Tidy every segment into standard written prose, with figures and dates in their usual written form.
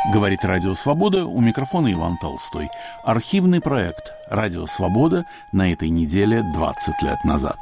Говорит Радио Свобода, у микрофона Иван Толстой. Архивный проект Радио Свобода на этой неделе 20 лет назад.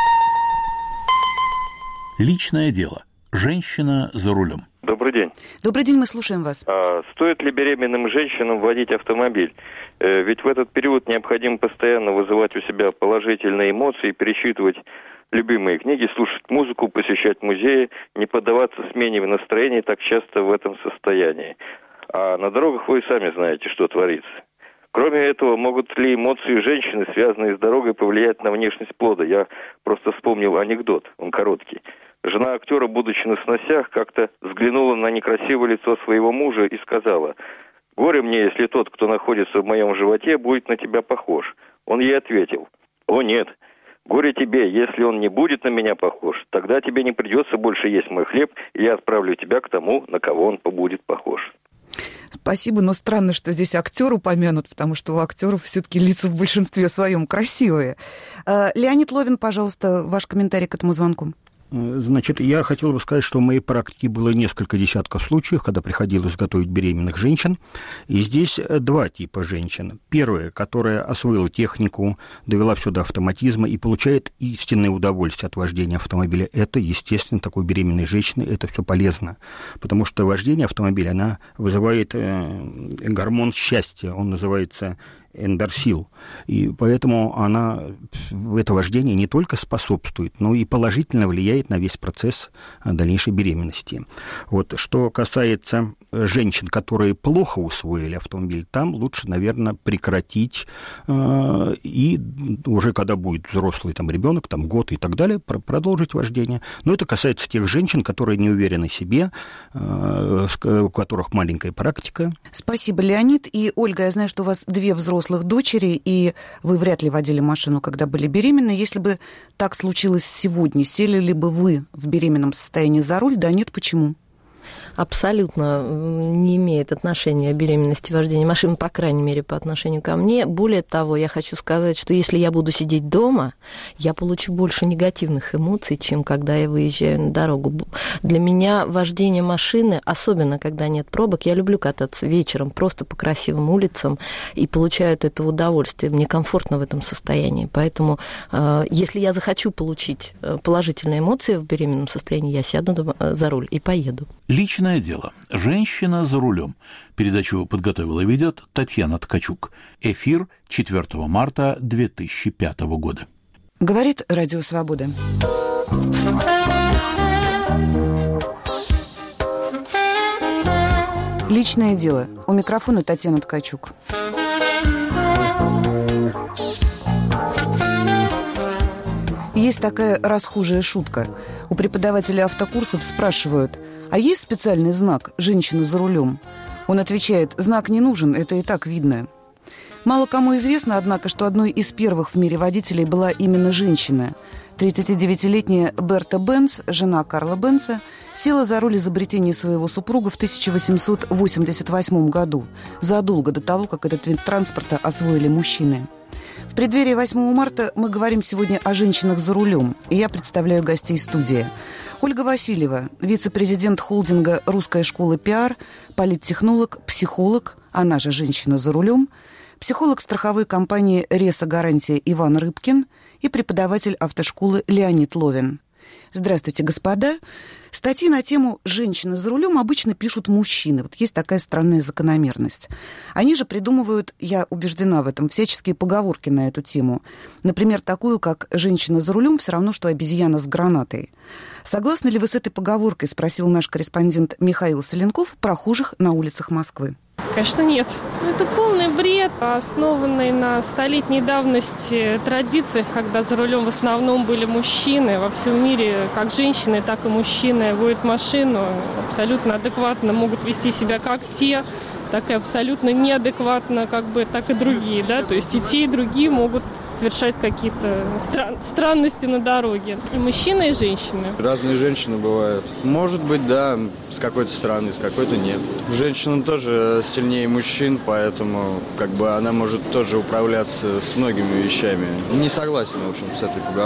Личное дело. Женщина за рулем. Добрый день. Добрый день, мы слушаем вас. Стоит ли беременным женщинам водить автомобиль? Ведь в этот период необходимо постоянно вызывать у себя положительные эмоции, пересчитывать любимые книги, слушать музыку, посещать музеи, не поддаваться смене настроения так часто в этом состоянии. А на дорогах вы сами знаете, что творится. Кроме этого, могут ли эмоции женщины, связанные с дорогой, повлиять на внешность плода? Я просто вспомнил анекдот, он короткий. Жена актера, будучи на сносях, как-то взглянула на некрасивое лицо своего мужа и сказала: «Горе мне, если тот, кто находится в моем животе, будет на тебя похож». Он ей ответил: «О нет, горе тебе, если он не будет на меня похож, тогда тебе не придется больше есть мой хлеб, и я отправлю тебя к тому, на кого он будет похож». Спасибо, но странно, что здесь актер упомянут, потому что у актеров все-таки лица в большинстве своем красивые. Леонид Ловин, пожалуйста, ваш комментарий к этому звонку. Значит, я хотел бы сказать, что в моей практике было несколько десятков случаев, когда приходилось готовить беременных женщин. И здесь два типа женщин. Первая, которая освоила технику, довела все до автоматизма и получает истинное удовольствие от вождения автомобиля. Это, естественно, такой беременной женщины, это все полезно. Потому что вождение автомобиля, она вызывает гормон счастья, он называется эндорсил. И поэтому она в это вождение не только способствует, но и положительно влияет на весь процесс дальнейшей беременности. Вот. Что касается женщин, которые плохо усвоили автомобиль, там лучше, наверное, прекратить и уже когда будет взрослый там, ребенок, там, год и так далее, продолжить вождение. Но это касается тех женщин, которые не уверены в себе, у которых маленькая практика. Спасибо, Леонид. И, Ольга, я знаю, что у вас две взрослых дочери, и вы вряд ли водили машину, когда были беременны. Если бы так случилось сегодня, сели ли бы вы в беременном состоянии за руль? Да, нет, почему? Абсолютно не имеет отношения беременности вождения машины, по крайней мере, по отношению ко мне. Более того, я хочу сказать, что если я буду сидеть дома, я получу больше негативных эмоций, чем когда я выезжаю на дорогу. Для меня вождение машины, особенно когда нет пробок, я люблю кататься вечером просто по красивым улицам и получаю от этого удовольствие. Мне комфортно в этом состоянии. Поэтому, если я захочу получить положительные эмоции в беременном состоянии, я сяду за руль и поеду. Личное дело. Женщина за рулем. Передачу подготовила и ведет Татьяна Ткачук. Эфир 4 марта 2005 года. Говорит Радио Свобода. Личное дело. У микрофона Татьяна Ткачук. Есть такая расхожая шутка. У преподавателя автокурсов спрашивают: а есть специальный знак «женщина за рулем»? Он отвечает: знак не нужен, это и так видно. Мало кому известно, однако, что одной из первых в мире водителей была именно женщина. 39-летняя Берта Бенц, жена Карла Бенца, села за руль изобретения своего супруга в 1888 году, задолго до того, как этот вид транспорта освоили мужчины. В преддверии 8 марта мы говорим сегодня о женщинах за рулем, и я представляю гостей студии. Ольга Васильева, вице-президент холдинга «Русская школа пиар», политтехнолог, психолог, она же «женщина за рулем», психолог страховой компании «Реса Гарантия» Иван Рыбкин и преподаватель автошколы Леонид Ловин. Здравствуйте, господа. Статьи на тему «женщина за рулем» обычно пишут мужчины. Вот есть такая странная закономерность. Они же придумывают, я убеждена в этом, всяческие поговорки на эту тему. Например, такую, как «женщина за рулем все равно, что обезьяна с гранатой». Согласны ли вы с этой поговоркой, спросил наш корреспондент Михаил Соленков, прохожих на улицах Москвы. Конечно, нет. Это полный бред, основанный на столетней давности традициях, когда за рулем в основном были мужчины. Во всем мире как женщины, так и мужчины водят машину, абсолютно адекватно могут вести себя как те, так и абсолютно неадекватно, так и другие, да, то есть и те, и другие могут совершать какие-то странности на дороге. И мужчины, и женщины. Разные женщины бывают. Может быть, да, с какой-то стороны, с какой-то нет. Женщина тоже сильнее мужчин, поэтому она может тоже управляться с многими вещами. Не согласен, в общем, с этой поговоркой.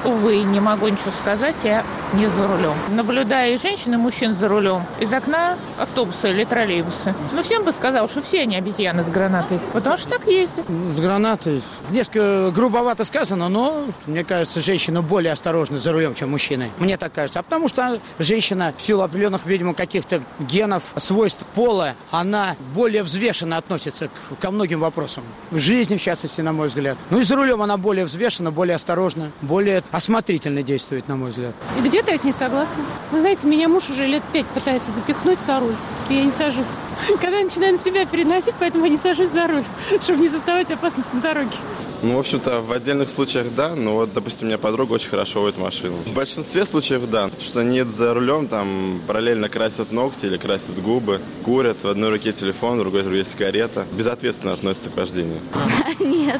Увы, не могу ничего сказать, я не за рулем. Наблюдаю и женщин, и мужчин за рулем из окна автобуса или троллейбуса. Но всем бы сказал, что все они обезьяны с гранатой, потому что так ездят. С гранатой несколько грубовато сказано, но, мне кажется, женщина более осторожна за рулем, чем мужчины. Мне так кажется. А потому что женщина в силу определенных, видимо, каких-то генов, свойств пола, она более взвешенно относится ко многим вопросам. В жизни, в частности, на мой взгляд. Ну и за рулем она более взвешена, более осторожна, более осмотрительно действует, на мой взгляд. Где-то я с ней согласна. Вы знаете, меня муж уже лет 5 пытается запихнуть за руль, и я не сажусь. Когда я начинаю на себя переносить, поэтому я не сажусь за руль, чтобы не создавать опасность на дороге. Ну, в общем-то, в отдельных случаях да, но вот, допустим, у меня подруга очень хорошо водит машину. В большинстве случаев да, что они едут за рулем, там параллельно красят ногти или красят губы, курят, в одной руке телефон, в другой руке сигарета. Безответственно относятся к вождению. Нет.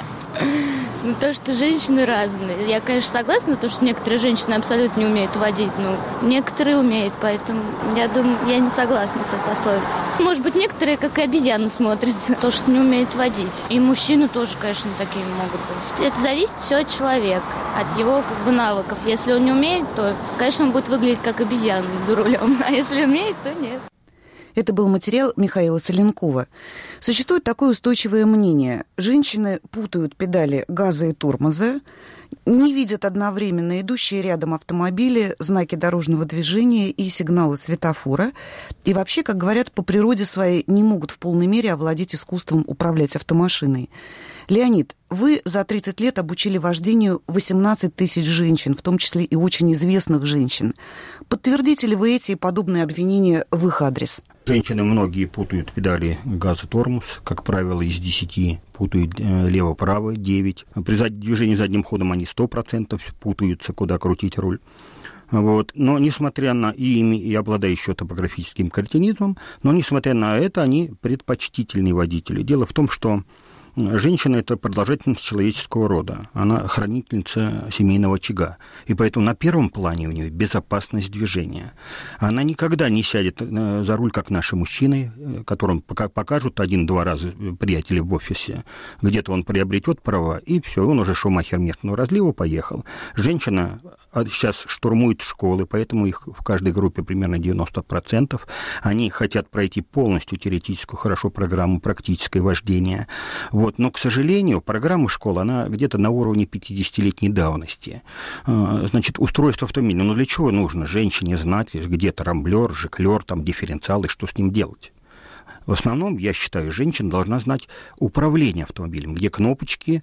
Ну, то, что женщины разные. Я, конечно, согласна, то, что некоторые женщины абсолютно не умеют водить, но некоторые умеют, поэтому я думаю, я не согласна с этой пословицей. Может быть, некоторые, как и обезьяны, смотрятся, то, что не умеют водить. И мужчины тоже, конечно, такие могут быть. Это зависит все от человека, от его навыков. Если он не умеет, то, конечно, он будет выглядеть как обезьяна за рулем, а если умеет, то нет. Это был материал Михаила Соленкова. Существует такое устойчивое мнение. Женщины путают педали газа и тормоза, не видят одновременно идущие рядом автомобили, знаки дорожного движения и сигналы светофора. И вообще, как говорят, по природе своей не могут в полной мере овладеть искусством управлять автомашиной. Леонид, вы за 30 лет обучили вождению 18 тысяч женщин, в том числе и очень известных женщин. Подтвердите ли вы эти и подобные обвинения в их адрес? Женщины многие путают педали газ и тормоз, как правило, из 10 путают лево-право, 9. При движении задним ходом они 100% путаются, куда крутить руль. Вот. Но несмотря на и обладающие топографическим кретинизмом, но несмотря на это, они предпочтительные водители. Дело в том, что женщина – это продолжательность человеческого рода. Она хранительница семейного очага. И поэтому на первом плане у нее безопасность движения. Она никогда не сядет за руль, как наши мужчины, которым покажут 1-2 раза приятели в офисе. Где-то он приобретет права, и все, он уже шумахер местного разлива, поехал. Женщина сейчас штурмует школы, поэтому их в каждой группе примерно 90%. Они хотят пройти полностью теоретическую хорошо программу практическое вождение. Вот. Но, к сожалению, программа школы, она где-то на уровне 50-летней давности. Значит, устройство автомобиля. Но для чего нужно женщине знать, где трамблер, жиклер, там, дифференциал и что с ним делать? В основном, я считаю, женщина должна знать управление автомобилем, где кнопочки,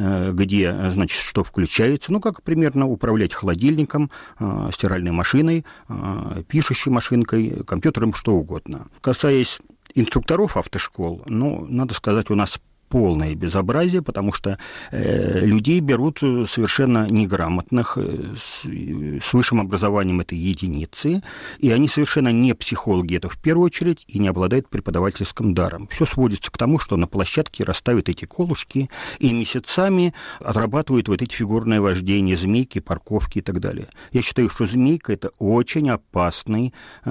где, значит, что включается, ну, как примерно управлять холодильником, стиральной машиной, пишущей машинкой, компьютером, что угодно. Касаясь инструкторов автошкол, ну, надо сказать, у нас полное безобразие, потому что людей берут совершенно неграмотных, с высшим образованием это единицы, и они совершенно не психологи, это в первую очередь, и не обладают преподавательским даром. Все сводится к тому, что на площадке расставят эти колышки и месяцами отрабатывают вот эти фигурное вождение, змейки, парковки и так далее. Я считаю, что змейка – это очень опасный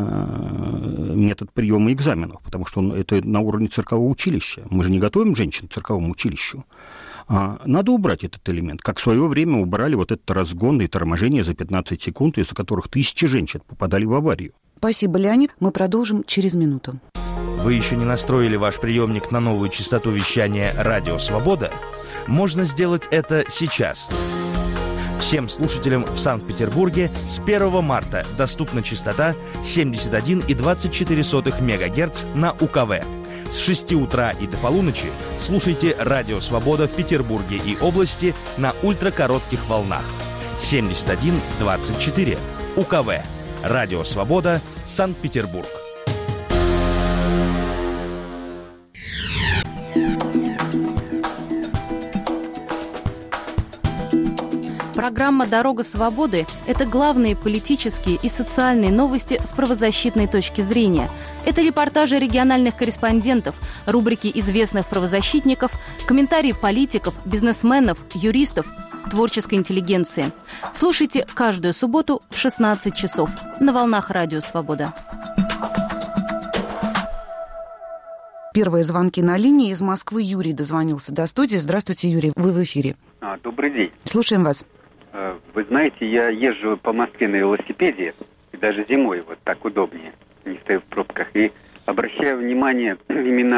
метод приема экзаменов, потому что это на уровне циркового училища. Мы же не готовим женщин к цирковому училищу. Надо убрать этот элемент. Как в свое время убрали вот этот разгон и торможение за 15 секунд, из-за которых тысячи женщин попадали в аварию. Спасибо, Леонид. Мы продолжим через минуту. Вы еще не настроили ваш приемник на новую частоту вещания «Радио Свобода»? Можно сделать это сейчас. Всем слушателям в Санкт-Петербурге с 1 марта доступна частота 71,24 МГц на УКВ. С 6 утра и до полуночи слушайте «Радио Свобода» в Петербурге и области на ультракоротких волнах. 71,24 УКВ. «Радио Свобода», Санкт-Петербург. Программа «Дорога свободы» – это главные политические и социальные новости с правозащитной точки зрения. Это репортажи региональных корреспондентов, рубрики известных правозащитников, комментарии политиков, бизнесменов, юристов, творческой интеллигенции. Слушайте каждую субботу в 16 часов на волнах «Радио Свобода». Первые звонки на линии. Из Москвы Юрий дозвонился до студии. Здравствуйте, Юрий, вы в эфире. Добрый день. Слушаем вас. Вы знаете, я езжу по Москве на велосипеде, и даже зимой вот так удобнее, не стою в пробках. И обращаю внимание именно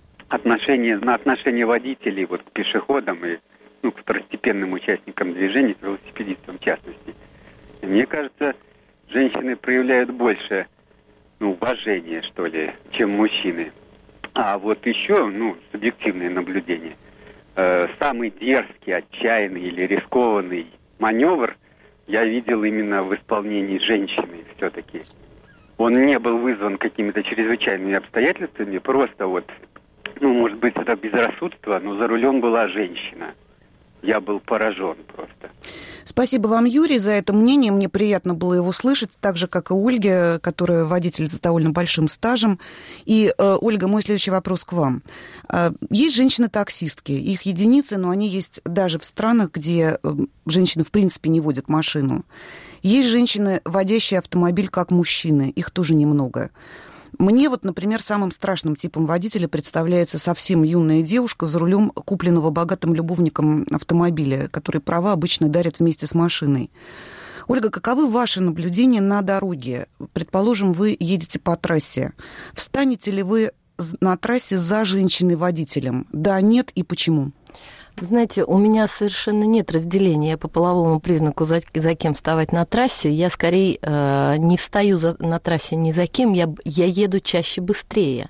на отношение водителей вот, к пешеходам и к второстепенным участникам движения, к велосипедистам в частности. И мне кажется, женщины проявляют больше уважения, что ли, чем мужчины. А вот еще, субъективное наблюдение, самый дерзкий, отчаянный или рискованный маневр я видел именно в исполнении женщины все-таки. Он не был вызван какими-то чрезвычайными обстоятельствами, просто может быть, это безрассудство, но за рулем была женщина. Я был поражен просто. Спасибо вам, Юрий, за это мнение. Мне приятно было его слышать, так же, как и Ольге, которая водитель с довольно большим стажем. И, Ольга, мой следующий вопрос к вам. Есть женщины-таксистки, их единицы, но они есть даже в странах, где женщины, в принципе, не водят машину. Есть женщины, водящие автомобиль как мужчины, их тоже немного. Мне например, самым страшным типом водителя представляется совсем юная девушка за рулем купленного богатым любовником автомобиля, который права обычно дарят вместе с машиной. Ольга, каковы ваши наблюдения на дороге? Предположим, вы едете по трассе. Встанете ли вы на трассе за женщиной-водителем? Да, нет и почему? Вы знаете, у меня совершенно нет разделения по половому признаку, за кем вставать на трассе. Я скорее не встаю на трассе ни за кем, я еду чаще быстрее.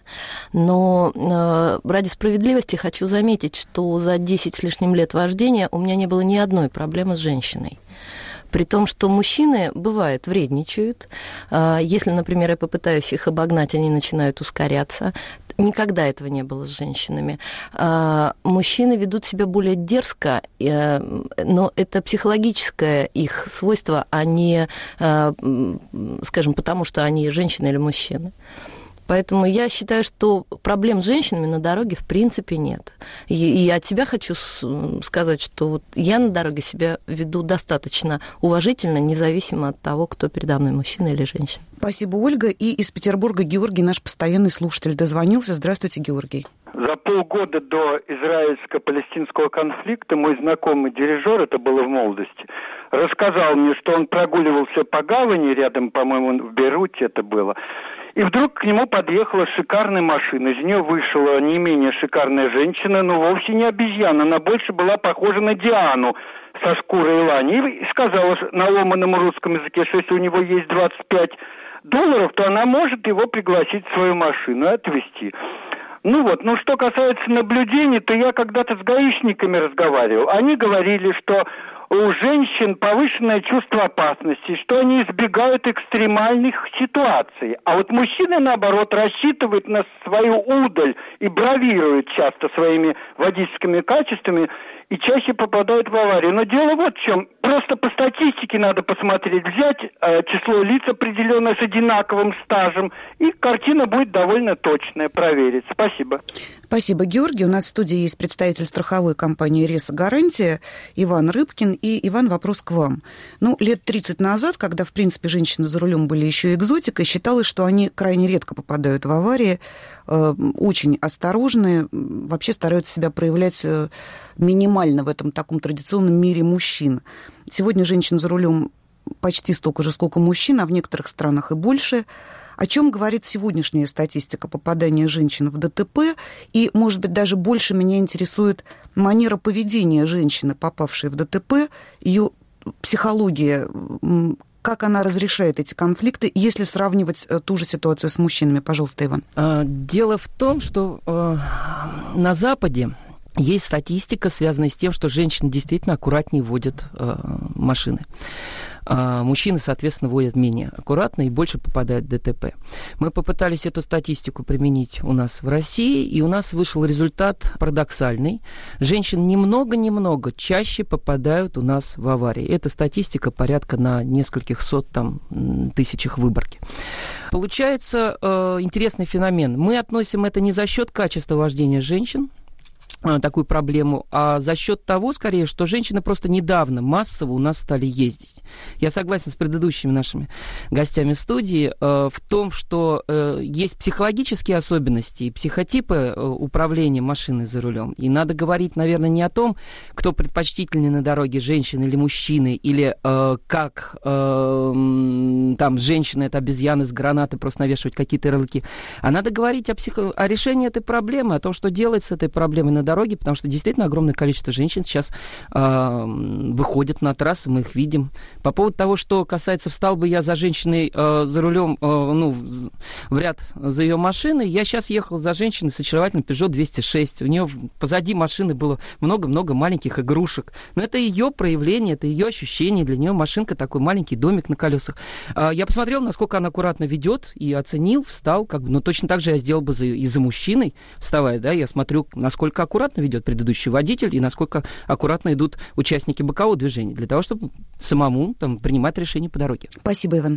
Но ради справедливости хочу заметить, что за 10 с лишним лет вождения у меня не было ни одной проблемы с женщиной. При том, что мужчины, бывает, вредничают. Если, например, я попытаюсь их обогнать, они начинают ускоряться. Никогда этого не было с женщинами. Мужчины ведут себя более дерзко, но это психологическое их свойство, а не, скажем, потому что они женщины или мужчины. Поэтому я считаю, что проблем с женщинами на дороге в принципе нет. И от себя хочу сказать, что я на дороге себя веду достаточно уважительно, независимо от того, кто передо мной, мужчина или женщина. Спасибо, Ольга. И из Петербурга Георгий, наш постоянный слушатель, дозвонился. Здравствуйте, Георгий. За полгода до израильско-палестинского конфликта мой знакомый дирижер, это было в молодости, рассказал мне, что он прогуливался по гавани рядом, по-моему, в Бейруте это было, и вдруг к нему подъехала шикарная машина. Из нее вышла не менее шикарная женщина, но вовсе не обезьяна. Она больше была похожа на Диану со шкурой лани. И сказала на ломаном русском языке, что если у него есть $25, то она может его пригласить в свою машину и отвезти. Что касается наблюдений, то я когда-то с гаишниками разговаривал. Они говорили, что у женщин повышенное чувство опасности, что они избегают экстремальных ситуаций. А вот мужчины, наоборот, рассчитывают на свою удаль и бравируют часто своими водительскими качествами и чаще попадают в аварии. Но дело вот в чем. Просто по статистике надо посмотреть, взять число лиц определенное с одинаковым стажем, и картина будет довольно точная, проверить. Спасибо. Спасибо, Георгий. У нас в студии есть представитель страховой компании «Реса Гарантия» Иван Рыбкин. И, Иван, вопрос к вам. Лет 30 назад, когда, в принципе, женщины за рулем были еще экзотикой, считалось, что они крайне редко попадают в аварии, очень осторожны, вообще стараются себя проявлять минимально в этом таком традиционном мире мужчин. Сегодня женщин за рулем почти столько же, сколько мужчин, а в некоторых странах и больше. О чем говорит сегодняшняя статистика попадания женщин в ДТП? И, может быть, даже больше меня интересует манера поведения женщины, попавшей в ДТП, ее психология, как она разрешает эти конфликты, если сравнивать ту же ситуацию с мужчинами? Пожалуйста, Иван. Дело в том, что на Западе есть статистика, связанная с тем, что женщины действительно аккуратнее водят машины. Мужчины, соответственно, водят менее аккуратно и больше попадают в ДТП. Мы попытались эту статистику применить у нас в России, и у нас вышел результат парадоксальный. Женщин немного чаще попадают у нас в аварии. Эта статистика порядка на нескольких тысячах выборки. Получается интересный феномен. Мы относим это не за счет качества вождения женщин, такую проблему, а за счет того, скорее, что женщины просто недавно массово у нас стали ездить. Я согласен с предыдущими нашими гостями студии в том, что есть психологические особенности и психотипы управления машиной за рулем. И надо говорить, наверное, не о том, кто предпочтительнее на дороге, женщины или мужчины, или как там женщина — это обезьяны с гранатой, просто навешивать какие-то ярлыки. А надо говорить о решении этой проблемы, о том, что делать с этой проблемой на дороге, потому что действительно огромное количество женщин сейчас выходят на трассы, мы их видим. По поводу того, что касается, встал бы я за женщиной за рулем, в ряд за ее машиной, я сейчас ехал за женщиной с очаровательным Peugeot 206. У нее позади машины было много-много маленьких игрушек. Но это ее проявление, это ее ощущение. Для нее машинка такой маленький домик на колесах. Я посмотрел, насколько она аккуратно ведет, и оценил, встал, но точно так же я сделал бы и за мужчиной, вставая, да, я смотрю, насколько аккуратно ведет предыдущий водитель и насколько аккуратно идут участники бокового движения, для того, чтобы самому принимать решения по дороге. Спасибо, Иван.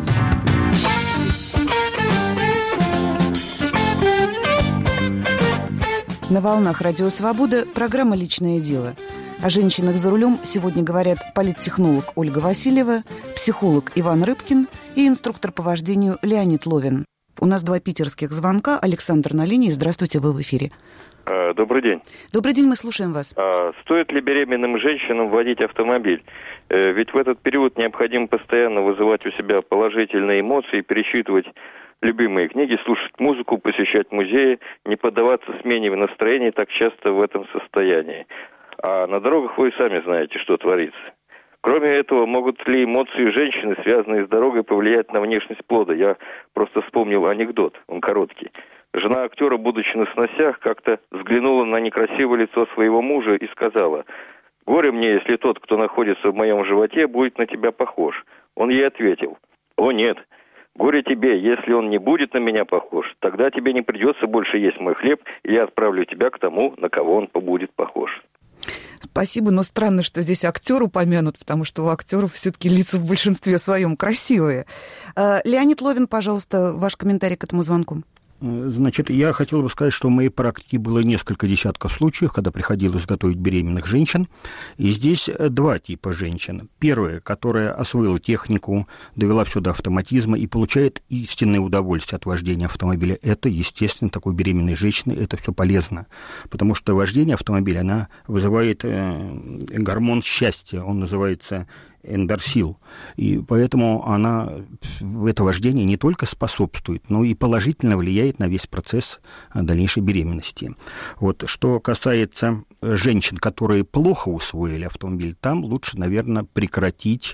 На волнах Радио Свобода программа «Личное дело». О женщинах за рулем сегодня говорят политтехнолог Ольга Васильева, психолог Иван Рыбкин и инструктор по вождению Леонид Ловин. У нас 2 питерских звонка. Александр на линии. Здравствуйте, вы в эфире. Добрый день. Добрый день, мы слушаем вас. Стоит ли беременным женщинам водить автомобиль? Ведь в этот период необходимо постоянно вызывать у себя положительные эмоции, пересчитывать любимые книги, слушать музыку, посещать музеи, не поддаваться смене настроений так часто в этом состоянии. А на дорогах вы сами знаете, что творится. Кроме этого, могут ли эмоции женщины, связанные с дорогой, повлиять на внешность плода? Я просто вспомнил анекдот, он короткий. Жена актера, будучи на сносях, как-то взглянула на некрасивое лицо своего мужа и сказала: «Горе мне, если тот, кто находится в моем животе, будет на тебя похож». Он ей ответил: «О нет, горе тебе, если он не будет на меня похож, тогда тебе не придется больше есть мой хлеб, и я отправлю тебя к тому, на кого он будет похож». Спасибо, но странно, что здесь актер упомянут, потому что у актеров все-таки лица в большинстве своем красивые. Леонид Ловин, пожалуйста, ваш комментарий к этому звонку. Значит, я хотел бы сказать, что в моей практике было несколько десятков случаев, когда приходилось готовить беременных женщин. И здесь 2 типа женщин. Первая, которая освоила технику, довела все до автоматизма и получает истинное удовольствие от вождения автомобиля. Это, естественно, такой беременной женщины, это все полезно. Потому что вождение автомобиля, она вызывает гормон счастья, он называется эндорфин. И поэтому это вождение не только способствует, но и положительно влияет на весь процесс дальнейшей беременности. Вот, что касается женщин, которые плохо усвоили автомобиль, там лучше, наверное, прекратить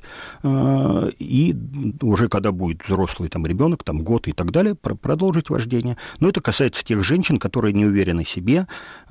и уже когда будет взрослый ребенок, год и так далее, продолжить вождение. Но это касается тех женщин, которые не уверены в себе,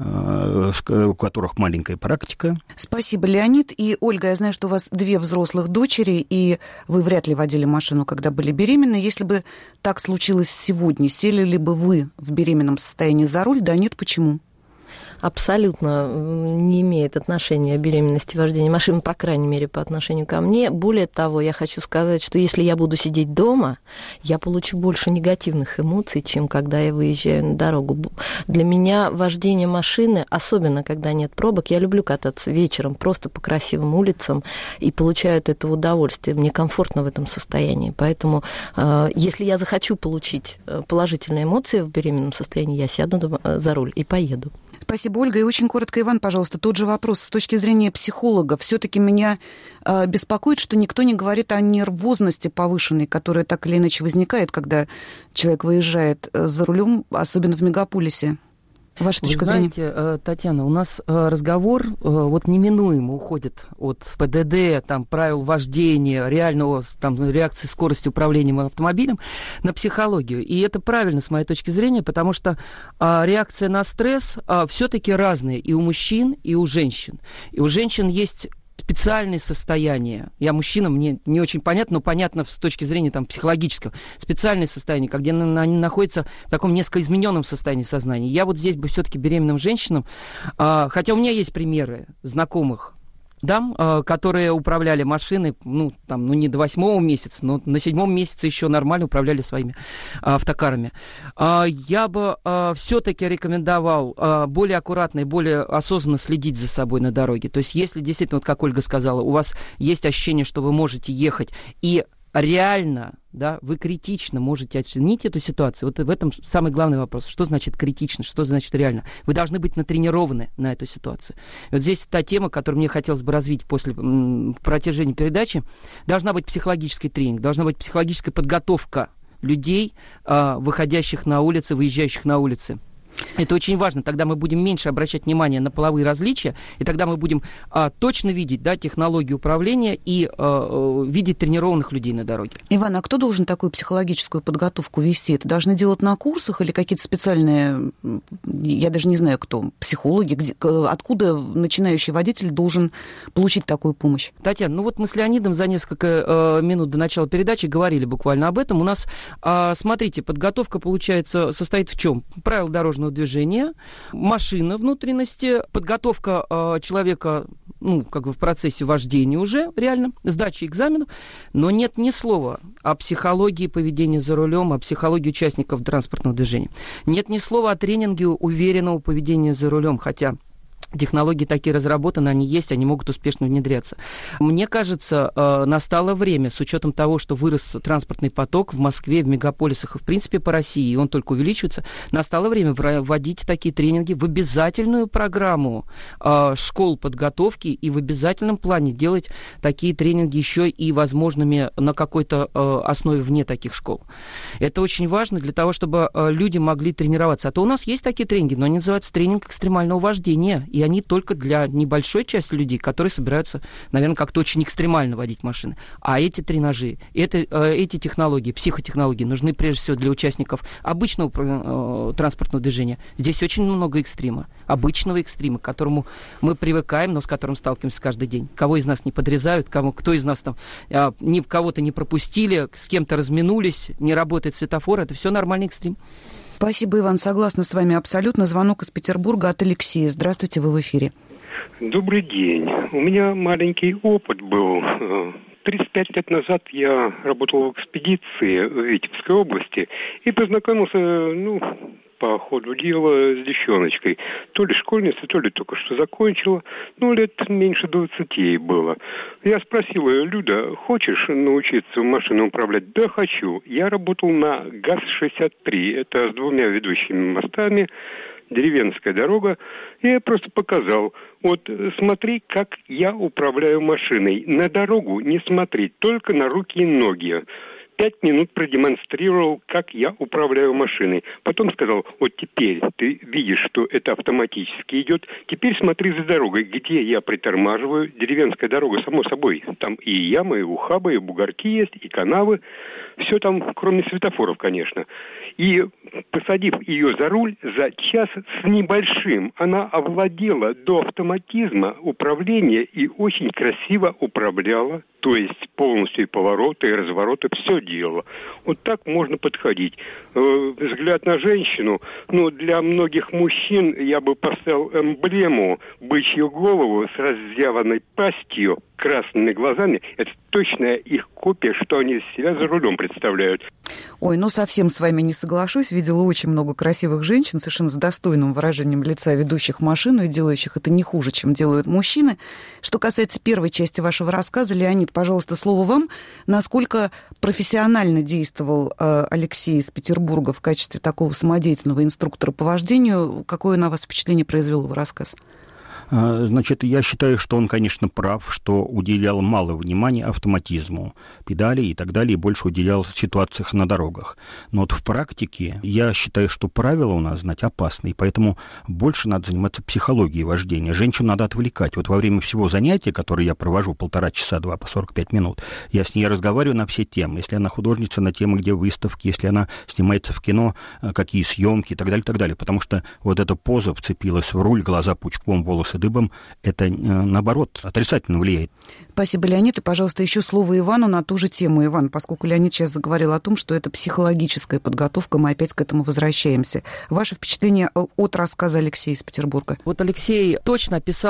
у которых маленькая практика. Спасибо, Леонид. И, Ольга, я знаю, что у вас 2 взрослых дочери, и вы вряд ли водили машину, когда были беременны. Если бы так случилось сегодня, сели ли бы вы в беременном состоянии за руль? Да, нет, почему? Абсолютно не имеет отношения беременности вождения машины, по крайней мере, по отношению ко мне. Более того, я хочу сказать, что если я буду сидеть дома, я получу больше негативных эмоций, чем когда я выезжаю на дорогу. Для меня вождение машины, особенно когда нет пробок, я люблю кататься вечером просто по красивым улицам и получаю от этого удовольствие. Мне комфортно в этом состоянии. Поэтому, если я захочу получить положительные эмоции в беременном состоянии, я сяду за руль и поеду. Спасибо, Ольга. И очень коротко, Иван, пожалуйста, тот же вопрос. С точки зрения психолога, все-таки меня беспокоит, что никто не говорит о нервозности повышенной, которая так или иначе возникает, когда человек выезжает за рулем, особенно в мегаполисе. Ваша точка зрения? Вы знаете, Татьяна, у нас разговор неминуемо уходит от ПДД, правил вождения, реального реакции скорости управления автомобилем на психологию. И это правильно, с моей точки зрения, потому что реакция на стресс все-таки разная и у мужчин, и у женщин. И у женщин есть специальные состояния. Я мужчина, мне не очень понятно, но понятно с точки зрения психологического. Специальные состояния, где они находятся в таком несколько измененном состоянии сознания. Я здесь бы все-таки беременным женщинам, хотя у меня есть примеры знакомых дам, которые управляли машиной, не до 8-го месяца, но на 7-м месяце еще нормально управляли своими автокарами. Я бы все-таки рекомендовал более аккуратно и более осознанно следить за собой на дороге. То есть если действительно, вот как Ольга сказала, у вас есть ощущение, что вы можете ехать и реально, да, вы критично можете оценить эту ситуацию. Вот в этом самый главный вопрос. Что значит критично, что значит реально? Вы должны быть натренированы на эту ситуацию. Вот здесь та тема, которую мне хотелось бы развить в протяжении передачи. Должна быть психологический тренинг, должна быть психологическая подготовка людей, выходящих на улицы, выезжающих на улицы. Это очень важно. Тогда мы будем меньше обращать внимание на половые различия, и тогда мы будем точно видеть, да, технологии управления и видеть тренированных людей на дороге. Иван, а кто должен такую психологическую подготовку вести? Это должны делать на курсах или какие-то специальные, я даже не знаю кто, психологи? Откуда начинающий водитель должен получить такую помощь? Татьяна, мы с Леонидом за несколько минут до начала передачи говорили буквально об этом. У нас, смотрите, подготовка, получается, состоит в чем? Правила дорожного движения, машина внутренности, подготовка человека, в процессе вождения уже, реально, сдачи экзаменов, но нет ни слова о психологии поведения за рулем, о психологии участников транспортного движения. Нет ни слова о тренинге уверенного поведения за рулем, хотя технологии такие разработаны, они есть, они могут успешно внедряться. Мне кажется, настало время, с учетом того, что вырос транспортный поток в Москве, в мегаполисах и, в принципе, по России, и он только увеличивается, настало время вводить такие тренинги в обязательную программу школ подготовки и в обязательном плане делать такие тренинги еще и возможными на какой-то основе вне таких школ. Это очень важно для того, чтобы люди могли тренироваться. А то у нас есть такие тренинги, но они называются тренинг экстремального вождения, и они только для небольшой части людей, которые собираются, наверное, как-то очень экстремально водить машины. А эти тренажи, эти технологии, психотехнологии нужны прежде всего для участников обычного транспортного движения. Здесь очень много экстрима, обычного экстрима, к которому мы привыкаем, но с которым сталкиваемся каждый день. Кого из нас не подрезают, кто из нас там кого-то не пропустили, с кем-то разминулись, не работает светофор, это все нормальный экстрим. Спасибо, Иван, согласна с вами абсолютно. Звонок из Петербурга от Алексея. Здравствуйте, вы в эфире. Добрый день. У меня маленький опыт был. 35 лет назад я работал в экспедиции в Витебской области и познакомился, по ходу дела с девчоночкой. То ли школьница, то ли только что закончила. Лет меньше 20 ей было. Я спросил ее: Люда, хочешь научиться машиной управлять? Да, хочу. Я работал на ГАЗ-63. Это с 2 ведущими мостами. Деревенская дорога. Я просто показал. Вот смотри, как я управляю машиной. На дорогу не смотреть, только на руки и ноги. 5 минут продемонстрировал, как я управляю машиной. Потом сказал: вот теперь ты видишь, что это автоматически идет. Теперь смотри за дорогой, где я притормаживаю. Деревенская дорога, само собой. Там и ямы, и ухабы, и бугорки есть, и канавы. Все там, кроме светофоров, конечно. И посадив ее за руль, за час с небольшим она овладела до автоматизма управления и очень красиво управляла. То есть полностью и повороты, и развороты, все делала. Вот так можно подходить. Взгляд на женщину, для многих мужчин я бы поставил эмблему бычью голову с разъяванной пастью, красными глазами. Это точная их копия, что они из себя за рулем представляют. Ой, совсем с вами не соглашусь. Видела очень много красивых женщин, совершенно с достойным выражением лица, ведущих машину и делающих это не хуже, чем делают мужчины. Что касается первой части вашего рассказа, Леонид, пожалуйста, слово вам. Насколько профессионально действовал Алексей из Петербурга в качестве такого самодеятельного инструктора по вождению? Какое на вас впечатление произвел его рассказ? Значит, я считаю, что он, конечно, прав, что уделял мало внимания автоматизму, педали и так далее, и больше уделял в ситуациях на дорогах. Но вот в практике я считаю, что правила у нас знать опасны, и поэтому больше надо заниматься психологией вождения. Женщину надо отвлекать. Вот во время всего занятия, которое я провожу 1,5 часа, 2 по 45 минут, я с ней разговариваю на все темы. Если она художница, на темы, где выставки, если она снимается в кино, какие съемки и так далее, потому что вот эта поза вцепилась в руль, глаза пучком, волосы дыбом, это, наоборот, отрицательно влияет. Спасибо, Леонид. И, пожалуйста, еще слово Ивану на ту же тему. Иван, поскольку Леонид сейчас заговорил о том, что это психологическая подготовка, мы опять к этому возвращаемся. Ваше впечатление от рассказа Алексея из Петербурга? Вот Алексей точно описал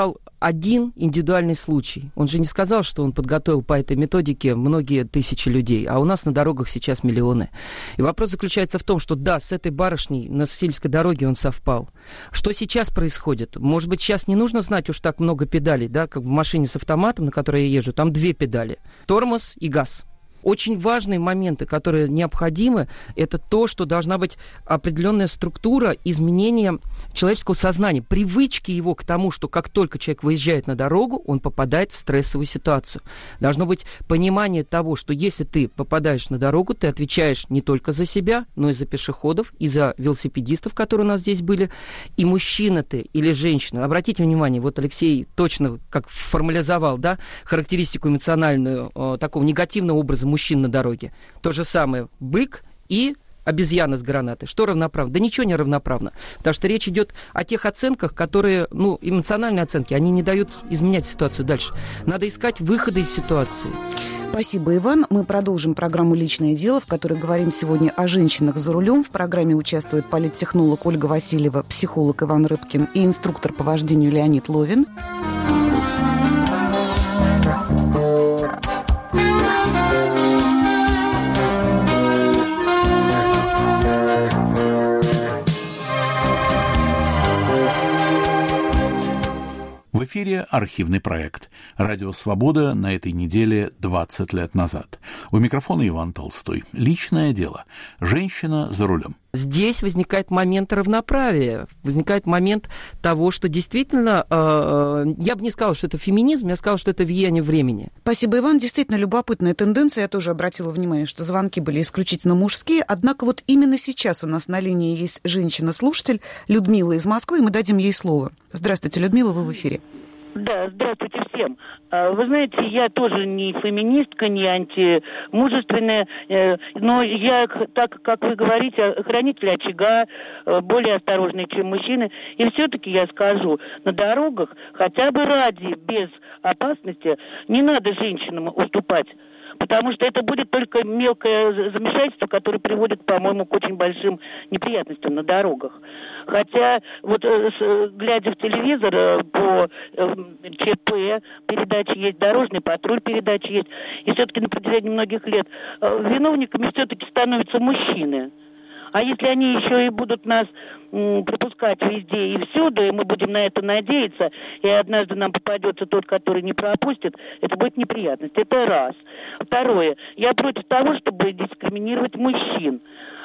один индивидуальный случай. Он же не сказал, что он подготовил по этой методике многие тысячи людей, а у нас на дорогах сейчас миллионы. И вопрос заключается в том, что да, с этой барышней на сельской дороге он совпал. Что сейчас происходит? Может быть, сейчас не нужно знать уж так много педалей, да, как в машине с автоматом, на которой я езжу, там 2 педали. Тормоз и газ. Очень важные моменты, которые необходимы, это то, что должна быть определенная структура изменения человеческого сознания, привычки его к тому, что как только человек выезжает на дорогу, он попадает в стрессовую ситуацию. Должно быть понимание того, что если ты попадаешь на дорогу, ты отвечаешь не только за себя, но и за пешеходов, и за велосипедистов, которые у нас здесь были, и мужчина ты или женщина. Обратите внимание, вот Алексей точно как формализовал, да, характеристику эмоциональную такого негативного образа мужчин на дороге. То же самое бык и обезьяна с гранатой. Что равноправно? Да ничего не равноправно. Потому что речь идет о тех оценках, которые, эмоциональные оценки, они не дают изменять ситуацию дальше. Надо искать выходы из ситуации. Спасибо, Иван. Мы продолжим программу «Личное дело», в которой говорим сегодня о женщинах за рулем. В программе участвуют политтехнолог Ольга Васильева, психолог Иван Рыбкин и инструктор по вождению Леонид Ловин. В эфире архивный проект «Радио Свобода» на этой неделе 20 лет назад. У микрофона Иван Толстой. Личное дело. Женщина за рулем. Здесь возникает момент равноправия, возникает момент того, что действительно, я бы не сказала, что это феминизм, я сказала, что это влияние времени. Спасибо, Иван. Действительно любопытная тенденция. Я тоже обратила внимание, что звонки были исключительно мужские. Однако вот именно сейчас у нас на линии есть женщина-слушатель Людмила из Москвы, и мы дадим ей слово. Здравствуйте, Людмила, вы в эфире. Да, здравствуйте всем. Вы знаете, я тоже не феминистка, не антимужественная, но я, так как вы говорите, хранитель очага, более осторожный, чем мужчины. И все-таки я скажу, на дорогах хотя бы ради безопасности не надо женщинам уступать. Потому что это будет только мелкое замешательство, которое приводит, по-моему, к очень большим неприятностям на дорогах. Хотя, вот глядя в телевизор по ЧП, передачи есть, дорожный патруль передачи есть, и все-таки на протяжении многих лет виновниками все-таки становятся мужчины. А если они еще и будут нас пропускать везде и всюду, и мы будем на это надеяться, и однажды нам попадется тот, который не пропустит, это будет неприятность. Это раз. Второе. Я против того, чтобы дискриминировать мужчин.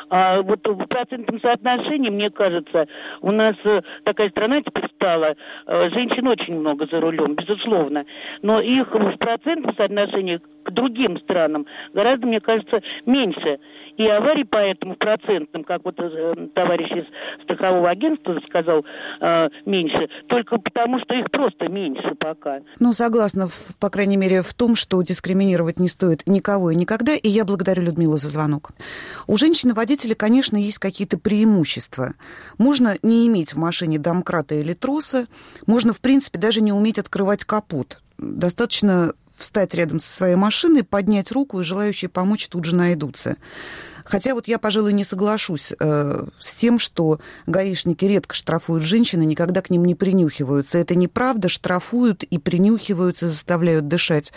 Вот в процентном соотношении, мне кажется, у нас такая страна теперь стала, женщин очень много за рулем, безусловно, но их в процентном соотношении к другим странам гораздо, мне кажется, меньше. И аварий поэтому в процентном, как вот товарищ из страхового агентства сказал, меньше, только потому, что их просто меньше пока. Согласна, по крайней мере, в том, что дискриминировать не стоит никого и никогда, и я благодарю Людмилу за звонок. У женщины-водителя, конечно, есть какие-то преимущества. Можно не иметь в машине домкрата или троса, можно, в принципе, даже не уметь открывать капот. Достаточно встать рядом со своей машиной, поднять руку, и желающие помочь тут же найдутся. Хотя вот я, пожалуй, не соглашусь с тем, что гаишники редко штрафуют женщин и никогда к ним не принюхиваются. Это неправда, штрафуют и принюхиваются, заставляют дышать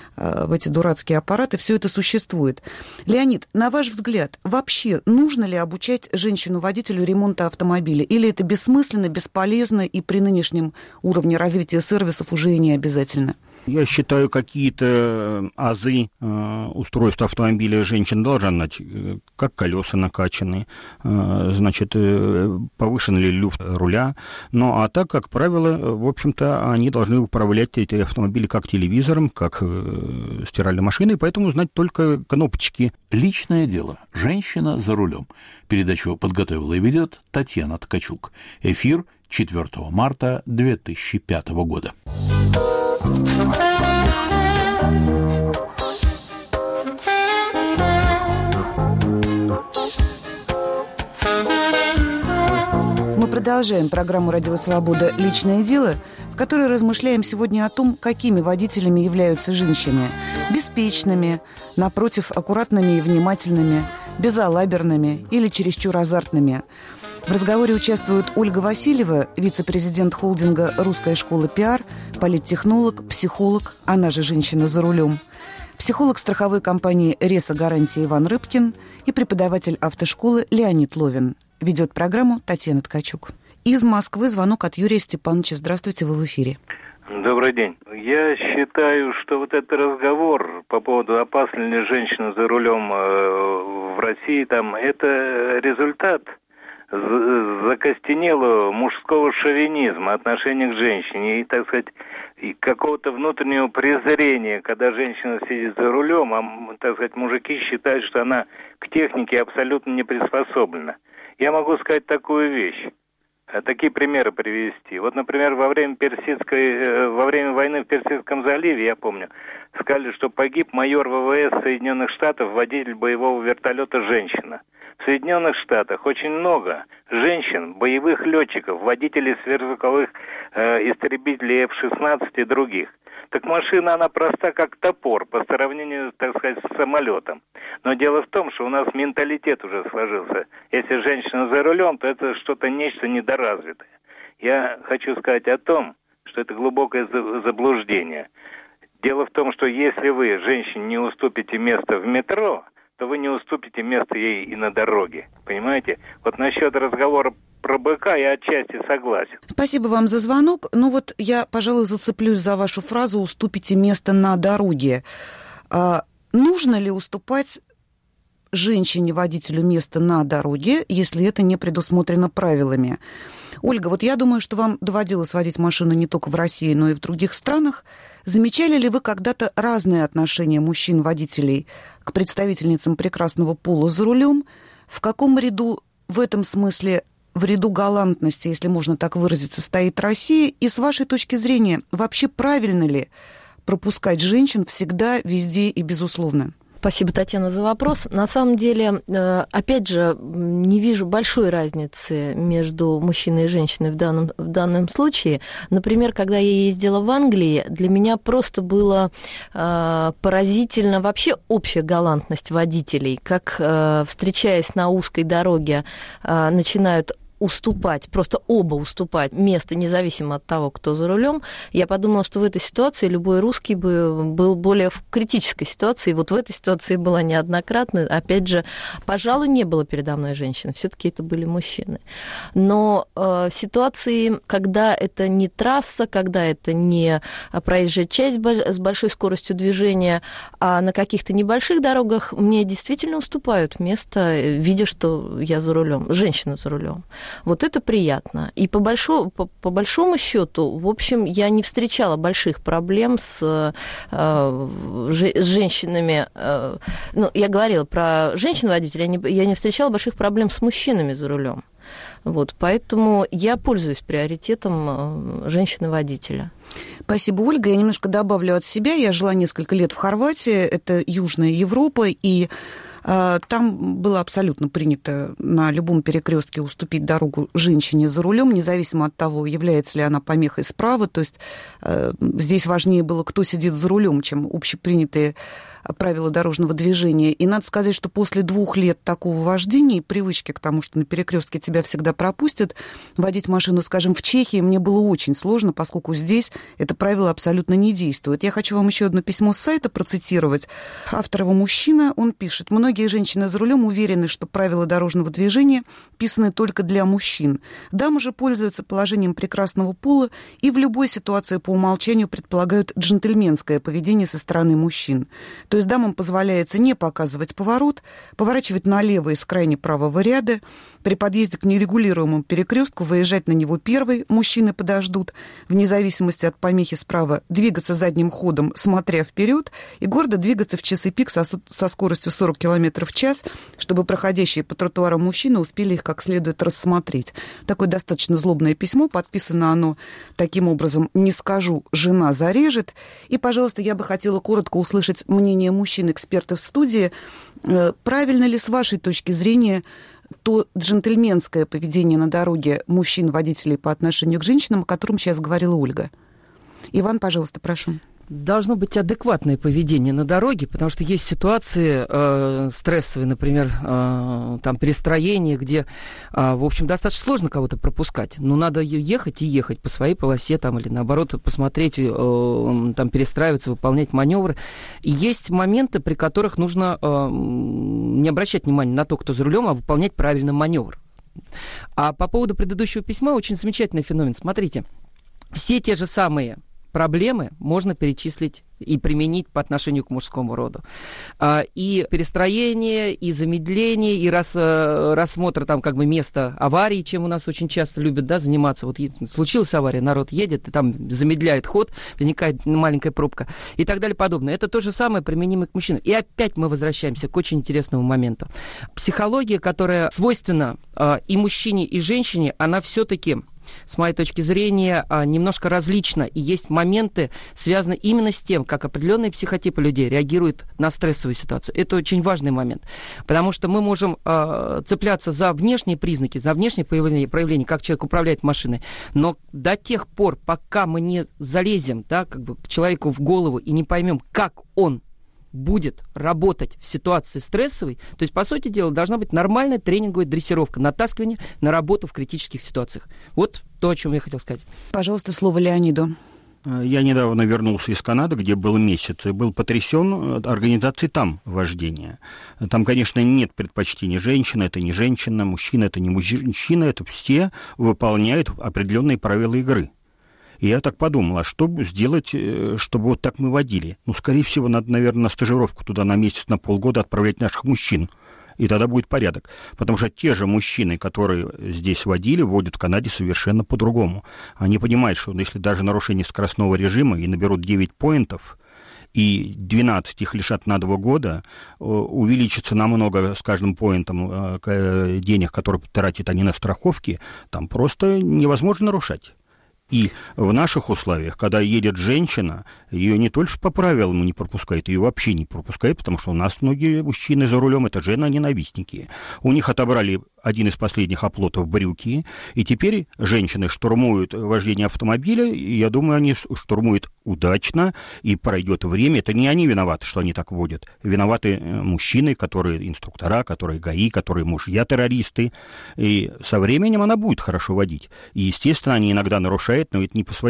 в эти дурацкие аппараты. Все это существует. Леонид, на ваш взгляд, вообще нужно ли обучать женщину-водителю ремонта автомобиля? Или это бессмысленно, бесполезно и при нынешнем уровне развития сервисов уже и не обязательно? Я считаю, какие-то азы устройства автомобиля женщина должна знать, как колеса накачаны, значит, повышен ли люфт руля. Ну, а так, как правило, в общем-то, они должны управлять эти автомобили как телевизором, как стиральной машиной, поэтому знать только кнопочки. Личное дело. Женщина за рулем. Передачу подготовила и ведет Татьяна Ткачук. Эфир 4 марта 2005 года. Мы продолжаем программу «Радио Свобода. Личное дело», в которой размышляем сегодня о том, какими водителями являются женщины. Беспечными, напротив, аккуратными и внимательными, безалаберными или чересчур азартными. В разговоре участвуют Ольга Васильева, вице-президент холдинга «Русская школа пиар», политтехнолог, психолог, она же «Женщина за рулем», психолог страховой компании «Реса Гарантия» Иван Рыбкин и преподаватель автошколы Леонид Ловин. Ведет программу Татьяна Ткачук. Из Москвы звонок от Юрия Степановича. Здравствуйте, вы в эфире. Добрый день. Я считаю, что вот этот разговор по поводу, опасна ли женщина за рулем в России, там, это результат закостенелого мужского шовинизма, отношения к женщине и, так сказать, и какого-то внутреннего презрения, когда женщина сидит за рулем, а, так сказать, мужики считают, что она к технике абсолютно не приспособлена. Я могу сказать такую вещь. Такие примеры привести. Вот, например, во время войны в Персидском заливе, я помню, сказали, что погиб майор ВВС Соединенных Штатов, водитель боевого вертолета женщина. В Соединенных Штатах очень много женщин, боевых летчиков, водителей сверхзвуковых истребителей F-16 и других. Так машина, она проста как топор по сравнению, так сказать, с самолетом. Но дело в том, что у нас менталитет уже сложился. Если женщина за рулем, то это что-то, нечто недоразвитое. Я хочу сказать о том, что это глубокое заблуждение. Дело в том, что если вы, женщине, не уступите место в метро, то вы не уступите место ей и на дороге. Понимаете? Вот насчет разговора про быка я отчасти согласен. Спасибо вам за звонок. Ну вот я, пожалуй, зацеплюсь за вашу фразу «уступите место на дороге». Нужно ли уступать женщине-водителю место на дороге, если это не предусмотрено правилами? Ольга, вот я думаю, что вам доводилось водить машину не только в России, но и в других странах. Замечали ли вы когда-то разные отношения мужчин-водителей к представительницам прекрасного пола за рулем? В каком ряду в этом смысле, в ряду галантности, если можно так выразиться, стоит Россия? И с вашей точки зрения, вообще правильно ли пропускать женщин всегда, везде и безусловно? Спасибо, Татьяна, за вопрос. На самом деле, опять же, не вижу большой разницы между мужчиной и женщиной в данном случае. Например, когда я ездила в Англии, для меня просто было поразительно вообще общая галантность водителей, как, встречаясь на узкой дороге, начинают уступать, просто оба уступать место, независимо от того, кто за рулем. Я подумала, что в этой ситуации любой русский бы был более в критической ситуации. И вот в этой ситуации была неоднократно. Опять же, пожалуй, не было передо мной женщин. Все-таки это были мужчины. Но ситуации, когда это не трасса, когда это не проезжая часть с большой скоростью движения, а на каких-то небольших дорогах мне действительно уступают место, видя, что я за рулем, женщина за рулем. Вот это приятно. И по большому счету, в общем, я не встречала больших проблем с женщинами. Ну, я говорила про женщин-водителей, я не встречала больших проблем с мужчинами за рулем. Вот, поэтому я пользуюсь приоритетом женщины-водителя. Спасибо, Ольга. Я немножко добавлю от себя. Я жила несколько лет в Хорватии, это Южная Европа, и там было абсолютно принято на любом перекрестке уступить дорогу женщине за рулем, независимо от того, является ли она помехой справа. То есть здесь важнее было, кто сидит за рулем, чем общепринятые правила дорожного движения. И надо сказать, что после 2 лет такого вождения и привычки к тому, что на перекрестке тебя всегда пропустят, водить машину, скажем, в Чехии мне было очень сложно, поскольку здесь это правило абсолютно не действует. Я хочу вам еще одно письмо с сайта процитировать. Автор его мужчина, он пишет: «Многие женщины за рулем уверены, что правила дорожного движения писаны только для мужчин. Дамы же пользуются положением прекрасного пола и в любой ситуации по умолчанию предполагают джентльменское поведение со стороны мужчин. То есть дамам позволяется не показывать поворот, поворачивать налево из крайне правого ряда, при подъезде к нерегулируемому перекрестку выезжать на него первой, мужчины подождут, вне зависимости от помехи справа, двигаться задним ходом, смотря вперед, и гордо двигаться в часы пик со скоростью 40 км в час, чтобы проходящие по тротуару мужчины успели их как следует рассмотреть». Такое достаточно злобное письмо, подписано оно таким образом: «Не скажу, жена зарежет». И, пожалуйста, я бы хотела коротко услышать мнение мужчин-экспертов в студии. Правильно ли, с вашей точки зрения, то джентльменское поведение на дороге мужчин-водителей по отношению к женщинам, о котором сейчас говорила Ольга? Иван, пожалуйста, прошу. Должно быть адекватное поведение на дороге, потому что есть ситуации стрессовые, например, там перестроение, где, в общем, достаточно сложно кого-то пропускать. Но надо ехать и ехать по своей полосе, там, или наоборот, посмотреть, там, перестраиваться, выполнять маневры. И есть моменты, при которых нужно не обращать внимания на то, кто за рулем, а выполнять правильно маневр. А по поводу предыдущего письма очень замечательный феномен. Смотрите, все те же самые проблемы можно перечислить и применить по отношению к мужскому роду. И перестроение, и замедление, и рассмотр там как бы места аварии, чем у нас очень часто любят, да, заниматься. Вот случилась авария, народ едет, и там замедляет ход, возникает маленькая пробка и так далее подобное. Это то же самое применимо к мужчинам. И опять мы возвращаемся к очень интересному моменту. Психология, которая свойственна и мужчине, и женщине, она все-таки, с моей точки зрения, немножко различна. И есть моменты, связанные именно с тем, как определенные психотипы людей реагируют на стрессовую ситуацию. Это очень важный момент. Потому что мы можем цепляться за внешние признаки, за внешние проявления, как человек управляет машиной. Но до тех пор, пока мы не залезем, да, как бы к человеку в голову и не поймем, как он будет работать в ситуации стрессовой, то есть, по сути дела, должна быть нормальная тренинговая дрессировка, натаскивание на работу в критических ситуациях. Вот то, о чем я хотел сказать. Пожалуйста, слово Леониду. Я недавно вернулся из Канады, где был месяц, и был потрясен организацией там вождения. Там, конечно, нет предпочтений. Женщина — это не женщина, мужчина — это не мужчина, это все выполняют определенные правила игры. И я так подумал, а что сделать, чтобы вот так мы водили? Ну, скорее всего, надо, наверное, на стажировку туда на месяц, на полгода отправлять наших мужчин. И тогда будет порядок. Потому что те же мужчины, которые здесь водили, водят в Канаде совершенно по-другому. Они понимают, что если даже нарушение скоростного режима и наберут 9 поинтов, и 12 их лишат на 2 года, увеличится намного с каждым поинтом денег, которые тратят они на страховки, там просто невозможно нарушать. И в наших условиях, когда едет женщина, ее не только по правилам не пропускают, ее вообще не пропускают, потому что у нас многие мужчины за рулем — это жена-ненавистники. У них отобрали один из последних оплотов брюки, и теперь женщины штурмуют вождение автомобиля, и я думаю, они штурмуют удачно, и пройдет время. Это не они виноваты, что они так водят. Виноваты мужчины, которые инструктора, которые ГАИ, которые мужья-террористы. И со временем она будет хорошо водить. И, естественно, они иногда нарушают, но это не по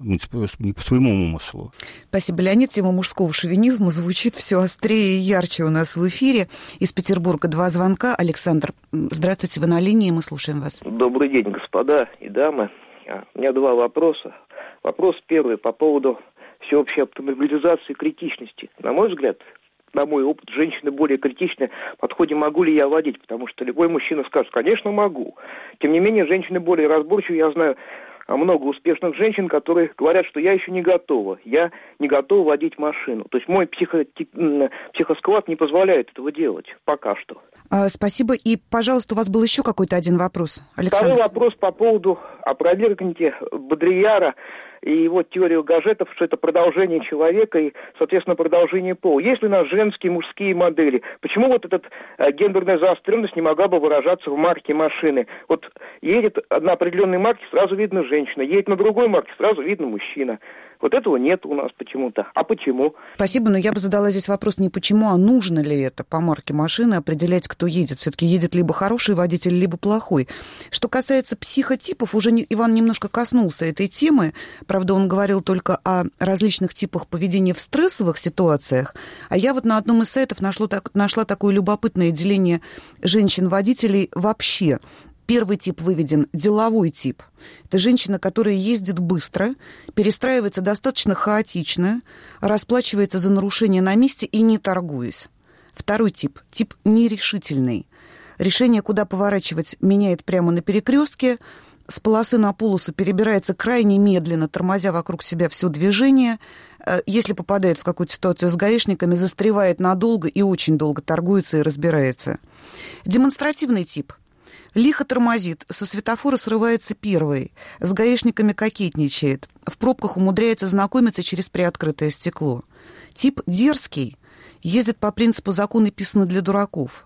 своему умыслу. Спасибо, Леонид. Тема мужского шовинизма звучит все острее и ярче у нас в эфире. Из Петербурга 2 звонка. Александр, здравствуйте, вы на линии, мы слушаем вас. Добрый день, господа и дамы. У меня 2 вопроса. Вопрос первый по поводу всеобщей автомобилизации и критичности. На мой взгляд, на мой опыт, женщины более критичны в подходе, могу ли я водить, потому что любой мужчина скажет, конечно, могу. Тем не менее, женщины более разборчивы. Я знаю много успешных женщин, которые говорят, что я еще не готова, я не готова водить машину. То есть мой психосклад не позволяет этого делать пока что. Спасибо. И, пожалуйста, у вас был еще какой-то один вопрос, Александр. Второй вопрос по поводу опровергните Бодрияра и его теорию гаджетов, что это продолжение человека и, соответственно, продолжение пола. Есть ли у нас женские, мужские модели? Почему вот эта гендерная заостренность не могла бы выражаться в марке машины? Вот едет на определенной марке, сразу видно женщина, едет на другой марке, сразу видно мужчина. Вот этого нет у нас почему-то. А почему? Спасибо, но я бы задала здесь вопрос не почему, а нужно ли это по марке машины определять, кто едет. Все-таки едет либо хороший водитель, либо плохой. Что касается психотипов, уже Иван немножко коснулся этой темы. Правда, он говорил только о различных типах поведения в стрессовых ситуациях. А я вот на одном из сайтов нашла такое любопытное деление женщин-водителей вообще. Первый тип выведен – деловой тип. Это женщина, которая ездит быстро, перестраивается достаточно хаотично, расплачивается за нарушение на месте и не торгуясь. Второй тип – тип нерешительный. Решение, куда поворачивать, меняет прямо на перекрестке, с полосы на полосу перебирается крайне медленно, тормозя вокруг себя все движение. Если попадает в какую-то ситуацию с гаишниками, застревает надолго и очень долго торгуется и разбирается. Демонстративный тип – лихо тормозит, со светофора срывается первый, с гаишниками кокетничает, в пробках умудряется знакомиться через приоткрытое стекло. Тип дерзкий, ездит по принципу «законы писаны для дураков»,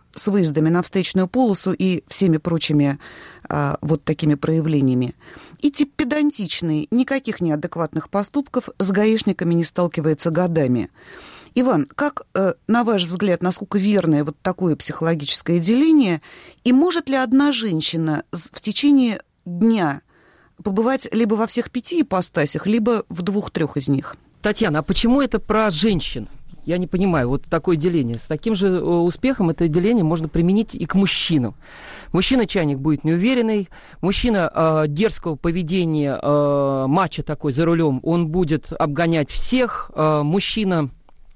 с выездами на встречную полосу и всеми прочими вот такими проявлениями. И тип педантичный, никаких неадекватных поступков с гаишниками не сталкивается годами. Иван, как, на ваш взгляд, насколько верное вот такое психологическое деление, и может ли одна женщина в течение дня побывать либо во всех 5 ипостасях, либо в 2-3 из них? Татьяна, а почему это про женщин? Я не понимаю, вот такое деление. С таким же успехом это деление можно применить и к мужчинам. Мужчина-чайник будет неуверенный, мужчина дерзкого поведения, мачо такой за рулем, он будет обгонять всех, мужчина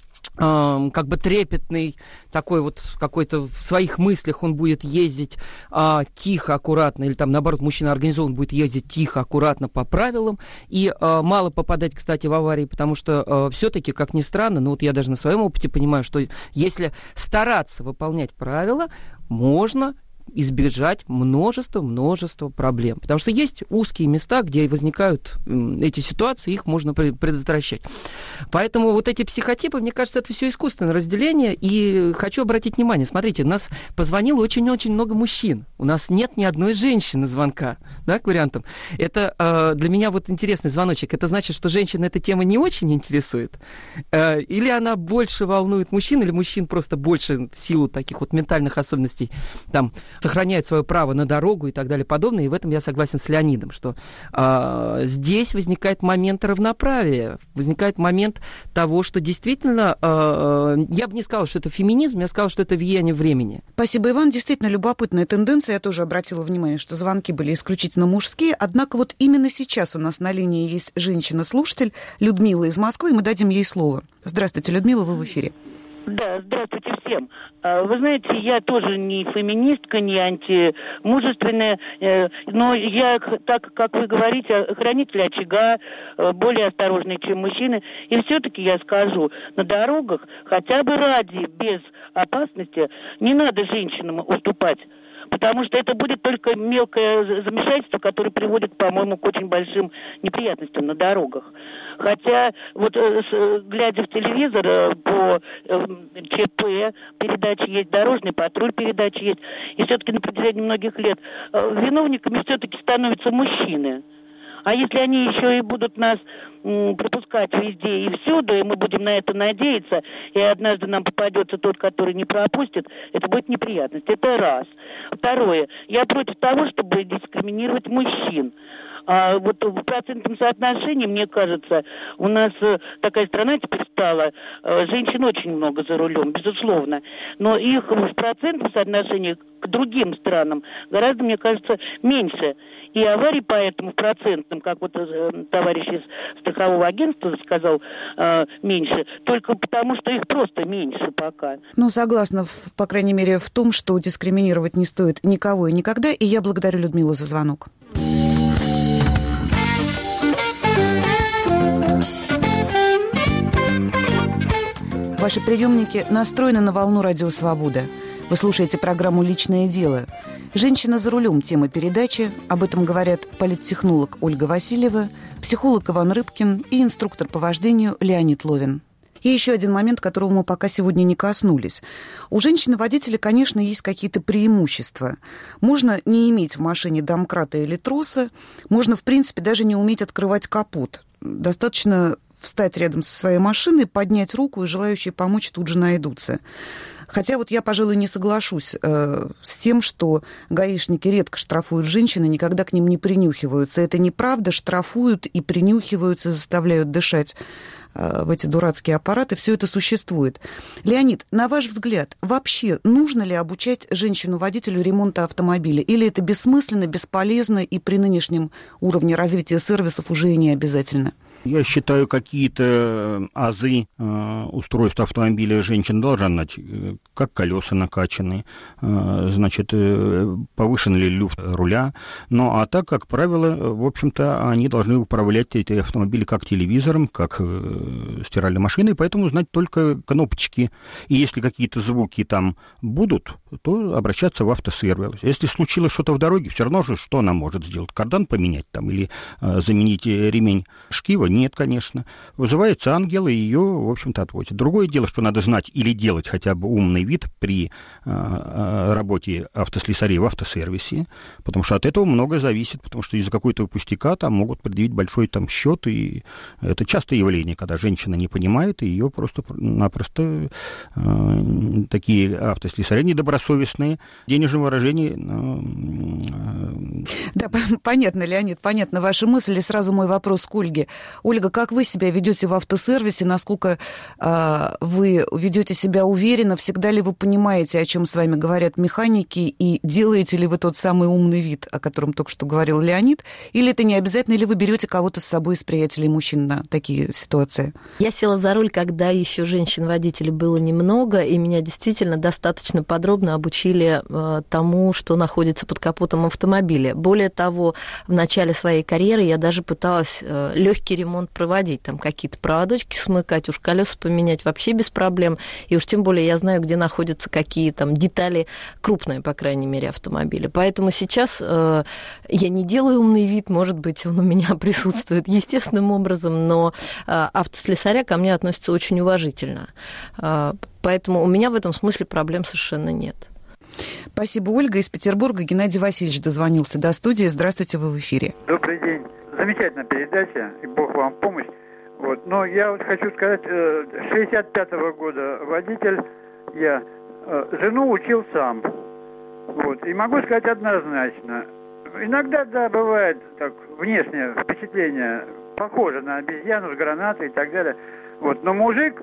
как бы трепетный, такой вот какой-то в своих мыслях он будет ездить тихо, аккуратно, или там наоборот мужчина организован будет ездить тихо, аккуратно по правилам и мало попадать, кстати, в аварии, потому что все-таки, как ни странно, ну вот я даже на своем опыте понимаю, что если стараться выполнять правила, можно избежать множества проблем. Потому что есть узкие места, где возникают эти ситуации, их можно предотвращать. Поэтому вот эти психотипы, мне кажется, это все искусственное разделение. И хочу обратить внимание, смотрите, у нас позвонило очень-очень много мужчин. У нас нет ни одной женщины звонка, да, к вариантам. Это для меня вот интересный звоночек. Это значит, что женщина эта тема не очень интересует? Или она больше волнует мужчин, или мужчин просто больше в силу таких вот ментальных особенностей там сохраняют свое право на дорогу и так далее подобное. И в этом я согласен с Леонидом, что здесь возникает момент равноправия, возникает момент того, что действительно, я бы не сказала, что это феминизм, я сказала, что это влияние времени. Спасибо, Иван. Действительно любопытная тенденция. Я тоже обратила внимание, что звонки были исключительно мужские. Однако вот именно сейчас у нас на линии есть женщина-слушатель Людмила из Москвы, и мы дадим ей слово. Здравствуйте, Людмила, вы в эфире. Да, здравствуйте всем. Вы знаете, я тоже не феминистка, не антимужественная, но я, так как вы говорите, хранитель очага, более осторожный, чем мужчины. И все-таки я скажу, на дорогах хотя бы ради безопасности не надо женщинам уступать. Потому что это будет только мелкое замешательство, которое приводит, по-моему, к очень большим неприятностям на дорогах. Хотя, вот глядя в телевизор, по ЧП передачи есть, дорожный патруль передачи есть, и все-таки на протяжении многих лет виновниками все-таки становятся мужчины. А если они еще и будут нас пропускать везде и всюду, и мы будем на это надеяться, и однажды нам попадется тот, который не пропустит, это будет неприятность. Это раз. Второе. Я против того, чтобы дискриминировать мужчин. А вот в процентном соотношении, мне кажется, у нас такая страна теперь стала, женщин очень много за рулем, безусловно, но их в процентном соотношении к другим странам гораздо, мне кажется, меньше. И аварий поэтому в процентном, как вот товарищ из страхового агентства сказал, меньше, только потому, что их просто меньше пока. Ну, согласна, по крайней мере, в том, что дискриминировать не стоит никого и никогда, и я благодарю Людмилу за звонок. Ваши приемники настроены на волну «Радио Свобода». Вы слушаете программу «Личное дело». «Женщина за рулем» – тема передачи. Об этом говорят политтехнолог Ольга Васильева, психолог Иван Рыбкин и инструктор по вождению Леонид Ловин. И еще один момент, которого мы пока сегодня не коснулись. У женщины-водителя, конечно, есть какие-то преимущества. Можно не иметь в машине домкрата или троса, можно, в принципе, даже не уметь открывать капот. Достаточно встать рядом со своей машиной, поднять руку, и желающие помочь тут же найдутся. Хотя вот я, пожалуй, не соглашусь с тем, что гаишники редко штрафуют женщин и никогда к ним не принюхиваются. Это неправда, штрафуют и принюхиваются, заставляют дышать в эти дурацкие аппараты. Все это существует. Леонид, на ваш взгляд, вообще нужно ли обучать женщину-водителю ремонта автомобиля? Или это бессмысленно, бесполезно и при нынешнем уровне развития сервисов уже и не обязательно? Я считаю, какие-то азы устройства автомобиля женщина должна знать, как колеса накачаны, значит, повышен ли люфт руля. Ну, а так, как правило, в общем-то, они должны управлять эти автомобили как телевизором, как стиральной машиной, поэтому знать только кнопочки. И если какие-то звуки там будут, то обращаться в автосервис. Если случилось что-то в дороге, все равно же, что она может сделать? Кардан поменять там или заменить ремень шкива? Нет, конечно. Вызывается ангел, и ее, в общем-то, отвозят. Другое дело, что надо знать или делать хотя бы умный вид при работе автослесарей в автосервисе, потому что от этого многое зависит, потому что из-за какой-то пустяка там могут предъявить большой там счет, и это частое явление, когда женщина не понимает, и ее просто-напросто такие автослесари недобросовестные, в денежном выражении. Да, понятно, Леонид, понятно ваши мысли. Сразу мой вопрос к Ольге. Ольга, как вы себя ведете в автосервисе? Насколько вы ведете себя уверенно? Всегда ли вы понимаете, о чем с вами говорят механики? И делаете ли вы тот самый умный вид, о котором только что говорил Леонид? Или это не обязательно? Или вы берете кого-то с собой из приятелей мужчин на такие ситуации? Я села за руль, когда еще женщин-водителей было немного, и меня действительно достаточно подробно обучили тому, что находится под капотом автомобиля. Более того, в начале своей карьеры я даже пыталась легкий ремонт проводить, там какие-то проводочки смыкать, уж колеса поменять вообще без проблем, и уж тем более я знаю, где находятся какие там детали крупные, по крайней мере, автомобиля. Поэтому сейчас я не делаю умный вид, может быть, он у меня присутствует естественным образом, но автослесаря ко мне относятся очень уважительно. Поэтому у меня в этом смысле проблем совершенно нет. Спасибо, Ольга. Из Петербурга Геннадий Васильевич дозвонился до студии. Здравствуйте, вы в эфире. Добрый день. Замечательная передача, и Бог вам в помощь. Вот. Но я вот хочу сказать, 65-го года водитель я, жену учил сам. Вот. И могу сказать однозначно. Иногда, да, бывает так, внешнее впечатление похоже на обезьяну с гранатой и так далее. Вот. Но мужик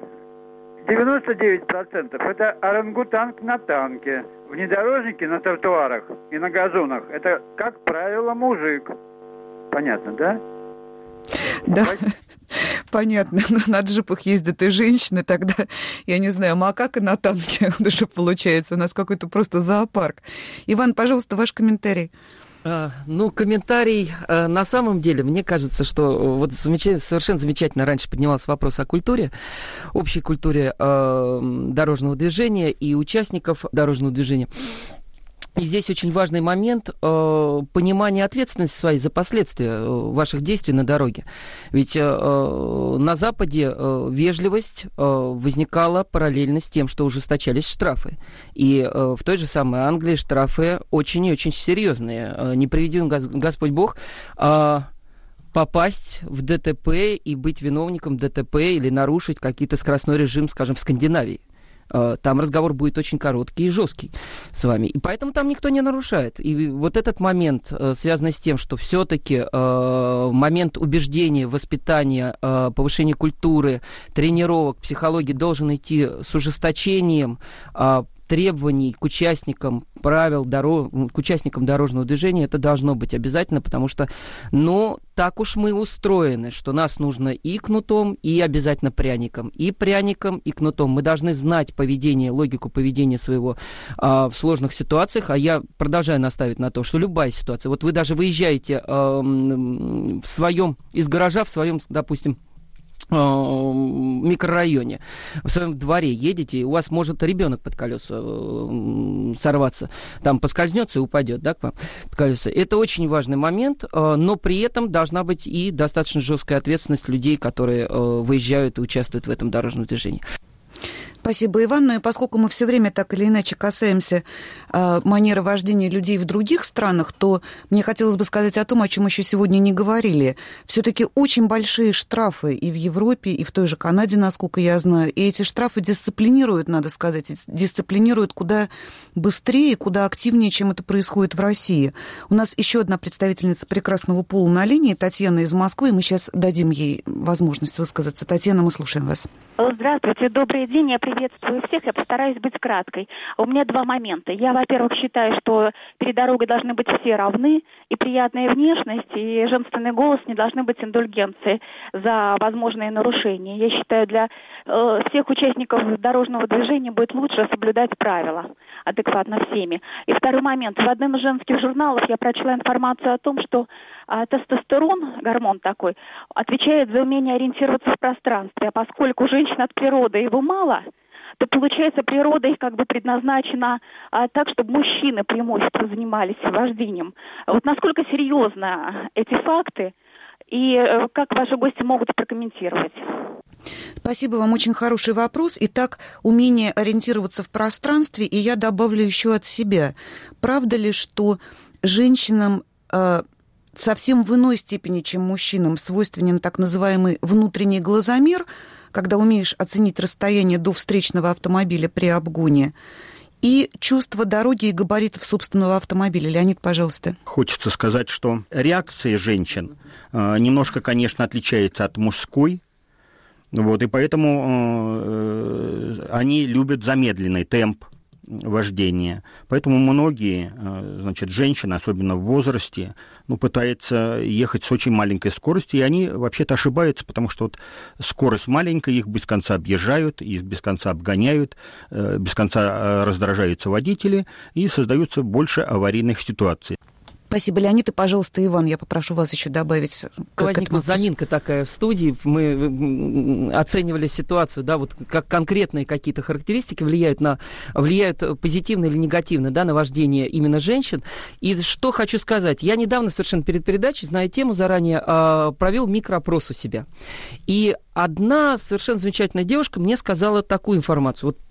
99% это орангутанг на танке. Внедорожники на тротуарах и на газонах это, как правило, мужик. Понятно, да? Да, понятно. Но на джипах ездят и женщины, тогда, я не знаю, макака на танке уже получается. У нас какой-то просто зоопарк. Иван, пожалуйста, ваш комментарий. Ну, комментарий, на самом деле, мне кажется, что вот совершенно замечательно раньше поднимался вопрос о культуре, общей культуре дорожного движения и участников дорожного движения. И здесь очень важный момент понимания ответственности своей за последствия ваших действий на дороге. Ведь на Западе вежливость возникала параллельно с тем, что ужесточались штрафы. И в той же самой Англии штрафы очень и очень серьезные. Не приведи Господь Бог, попасть в ДТП и быть виновником ДТП или нарушить какой-то скоростной режим, скажем, в Скандинавии. Там разговор будет очень короткий и жесткий с вами. И поэтому там никто не нарушает. И вот этот момент, связанный с тем, что все-таки момент убеждения, воспитания, повышения культуры, тренировок, психологии должен идти с ужесточением требований к участникам правил, к участникам дорожного движения, это должно быть обязательно, потому что, ну, так уж мы устроены, что нас нужно и кнутом, и обязательно пряником. И пряником, и кнутом. Мы должны знать поведение, логику поведения своего в сложных ситуациях, а я продолжаю настаивать на том, что любая ситуация, вот вы даже выезжаете из гаража в своем, допустим, микрорайоне, в своем дворе едете, и у вас может ребенок под колеса сорваться, там поскользнется и упадет, да, к вам под колеса. Это очень важный момент, но при этом должна быть и достаточно жесткая ответственность людей, которые выезжают и участвуют в этом дорожном движении. Спасибо, Иван. Ну и поскольку мы все время так или иначе касаемся манеры вождения людей в других странах, то мне хотелось бы сказать о том, о чем еще сегодня не говорили. Все-таки очень большие штрафы и в Европе, и в той же Канаде, насколько я знаю. И эти штрафы дисциплинируют, надо сказать, дисциплинируют куда быстрее, куда активнее, чем это происходит в России. У нас еще одна представительница прекрасного пола на линии, Татьяна из Москвы, и мы сейчас дадим ей возможность высказаться. Татьяна, мы слушаем вас. Здравствуйте, добрый день, я приветствую всех, я постараюсь быть краткой. У меня два момента. Я, во-первых, считаю, что перед дорогой должны быть все равны, и приятная внешность, и женственный голос не должны быть индульгенцией за возможные нарушения. Я считаю, для всех участников дорожного движения будет лучше соблюдать правила адекватно всеми. И второй момент. В одном из женских журналов я прочла информацию о том, что тестостерон, гормон такой, отвечает за умение ориентироваться в пространстве. А поскольку у женщин от природы его мало, то, получается, природа их как бы предназначена так, чтобы мужчины преимущественно занимались вождением. Вот насколько серьезно эти факты, И как ваши гости могут прокомментировать? Спасибо вам, очень хороший вопрос. Итак, умение ориентироваться в пространстве, и я добавлю еще от себя. Правда ли, что женщинам совсем в иной степени, чем мужчинам, свойственен так называемый внутренний глазомер, когда умеешь оценить расстояние до встречного автомобиля при обгоне, и чувство дороги и габаритов собственного автомобиля? Леонид, пожалуйста. Хочется сказать, что реакция женщин немножко, конечно, отличается от мужской. Вот, и поэтому они любят замедленный темп вождения. Поэтому многие, значит, женщины, особенно в возрасте, пытаются ехать с очень маленькой скоростью, и они вообще-то ошибаются, потому что вот скорость маленькая, их без конца объезжают, их без конца обгоняют, без конца раздражаются водители, и создаются больше аварийных ситуаций. Спасибо, Леонид. И, пожалуйста, Иван, я попрошу вас еще добавить. Возникла заминка такая в студии. Мы оценивали ситуацию, да, вот как конкретные какие-то характеристики влияют позитивно или негативно, да, на вождение именно женщин. И что хочу сказать. Я недавно совершенно перед передачей, зная тему заранее, провел микроопрос у себя. И одна совершенно замечательная девушка мне сказала такую информацию. Вот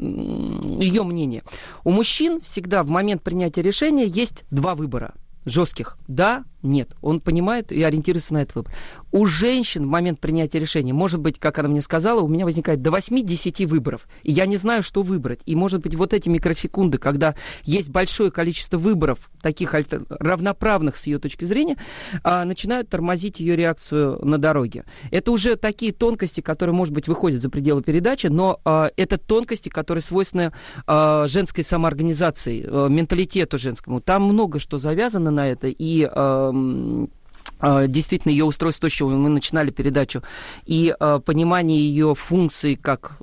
ее мнение. У мужчин всегда в момент принятия решения есть два выбора. Жестких. Да, нет. Он понимает и ориентируется на этот выбор. У женщин в момент принятия решения, может быть, как она мне сказала, у меня возникает до 8-10 выборов. И я не знаю, что выбрать. И, может быть, вот эти микросекунды, когда есть большое количество выборов, таких равноправных с ее точки зрения, начинают тормозить ее реакцию на дороге. Это уже такие тонкости, которые, может быть, выходят за пределы передачи, но это тонкости, которые свойственны женской самоорганизации, менталитету женскому. Там много что завязано на это, и действительно ее устройство, то, с чего мы начинали передачу, и понимание ее функций как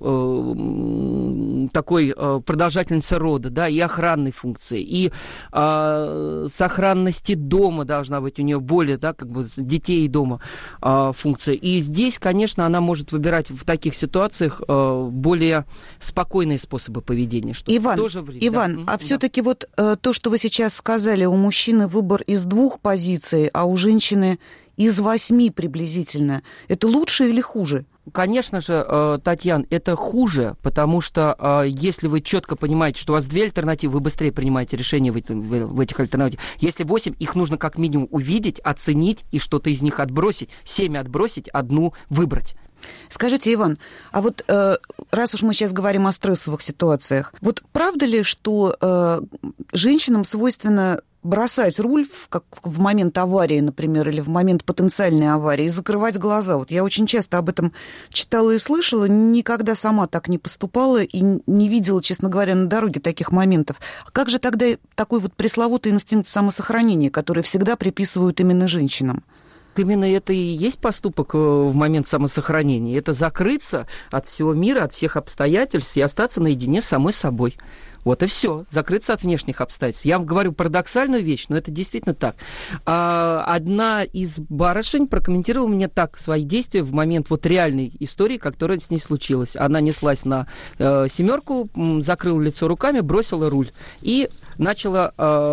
такой продолжательницы рода, да, и охранной функции, и сохранности дома должна быть у нее более, да, как бы детей и дома функция. И здесь, конечно, она может выбирать в таких ситуациях более спокойные способы поведения. Что Иван, а все-таки вот то, что вы сейчас сказали, у мужчины выбор из 2 позиций, а у женщины из 8 приблизительно. Это лучше или хуже? Конечно же, Татьяна, это хуже, потому что если вы четко понимаете, что у вас 2 альтернативы, вы быстрее принимаете решение в этих альтернативах. Если 8, их нужно как минимум увидеть, оценить и что-то из них отбросить, 7 отбросить, 1 выбрать. Скажите, Иван, а вот раз уж мы сейчас говорим о стрессовых ситуациях, вот правда ли, что женщинам свойственно бросать руль в момент аварии, например, или в момент потенциальной аварии, и закрывать глаза? Вот я очень часто об этом читала и слышала, никогда сама так не поступала и не видела, честно говоря, на дороге таких моментов. Как же тогда такой вот пресловутый инстинкт самосохранения, который всегда приписывают именно женщинам? Именно это и есть поступок в момент самосохранения. Это закрыться от всего мира, от всех обстоятельств и остаться наедине с самой собой. Вот и все, закрыться от внешних обстоятельств. Я вам говорю парадоксальную вещь, но это действительно так. Одна из барышень прокомментировала мне так свои действия в момент вот реальной истории, которая с ней случилась. Она неслась на 7, закрыла лицо руками, бросила руль и начала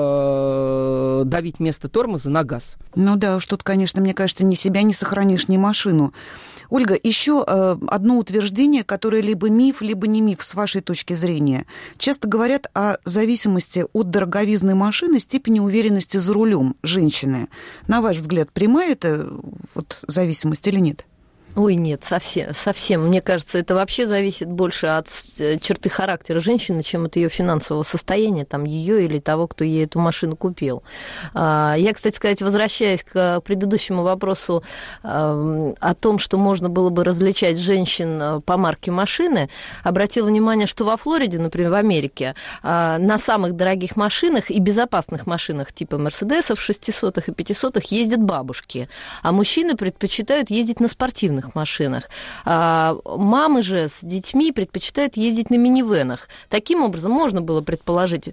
давить вместо тормоза на газ. Ну да уж тут, конечно, мне кажется, ни себя не сохранишь, ни машину. Ольга, еще одно утверждение, которое либо миф, либо не миф, с вашей точки зрения. Часто говорят о зависимости от дороговизны машины, степени уверенности за рулем женщины. На ваш взгляд, прямая это вот зависимость или нет? Ой, нет, совсем. Мне кажется, это вообще зависит больше от черты характера женщины, чем от ее финансового состояния, там, ее или того, кто ей эту машину купил. Я, кстати сказать, возвращаясь к предыдущему вопросу о том, что можно было бы различать женщин по марке машины, обратила внимание, что во Флориде, например, в Америке, на самых дорогих машинах и безопасных машинах типа Мерседесов, 600-х и 500-х ездят бабушки, а мужчины предпочитают ездить на спортивных машинах. Мамы же с детьми предпочитают ездить на минивенах. Таким образом, можно было предположить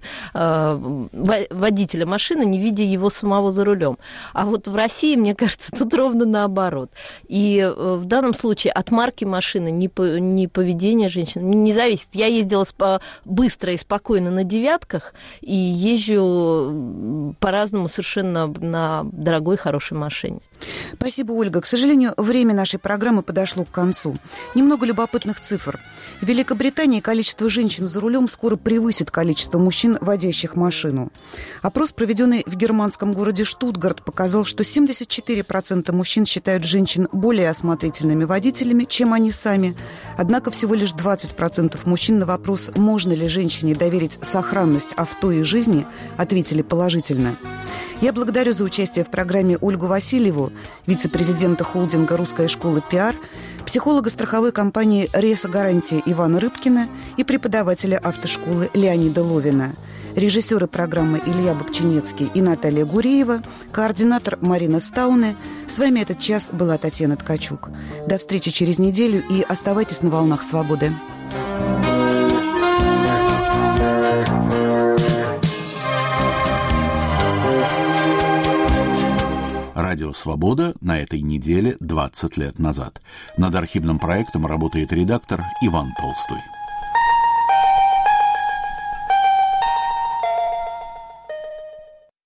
водителя машины, не видя его самого за рулем. А вот в России, мне кажется, тут ровно наоборот. И в данном случае от марки машины ни поведение женщины не зависит. Я ездила быстро и спокойно на 9-ках и езжу по-разному совершенно на дорогой, хорошей машине. Спасибо, Ольга. К сожалению, время нашей программы подошло к концу. Немного любопытных цифр. В Великобритании количество женщин за рулем скоро превысит количество мужчин, водящих машину. Опрос, проведенный в германском городе Штутгарт, показал, что 74% мужчин считают женщин более осмотрительными водителями, чем они сами. Однако всего лишь 20% мужчин на вопрос, можно ли женщине доверить сохранность авто и жизни, ответили положительно. Я благодарю за участие в программе Ольгу Васильеву, вице-президента холдинга «Русская школа пиар», психолога страховой компании «Реса Гарантия» Ивана Рыбкина и преподавателя автошколы Леонида Ловина. Режиссеры программы Илья Бобчинецкий и Наталья Гуреева, координатор Марина Стауне. С вами этот час была Татьяна Ткачук. До встречи через неделю и оставайтесь на волнах свободы. Радио «Свобода» на этой неделе 20 лет назад. Над архивным проектом работает редактор Иван Толстой.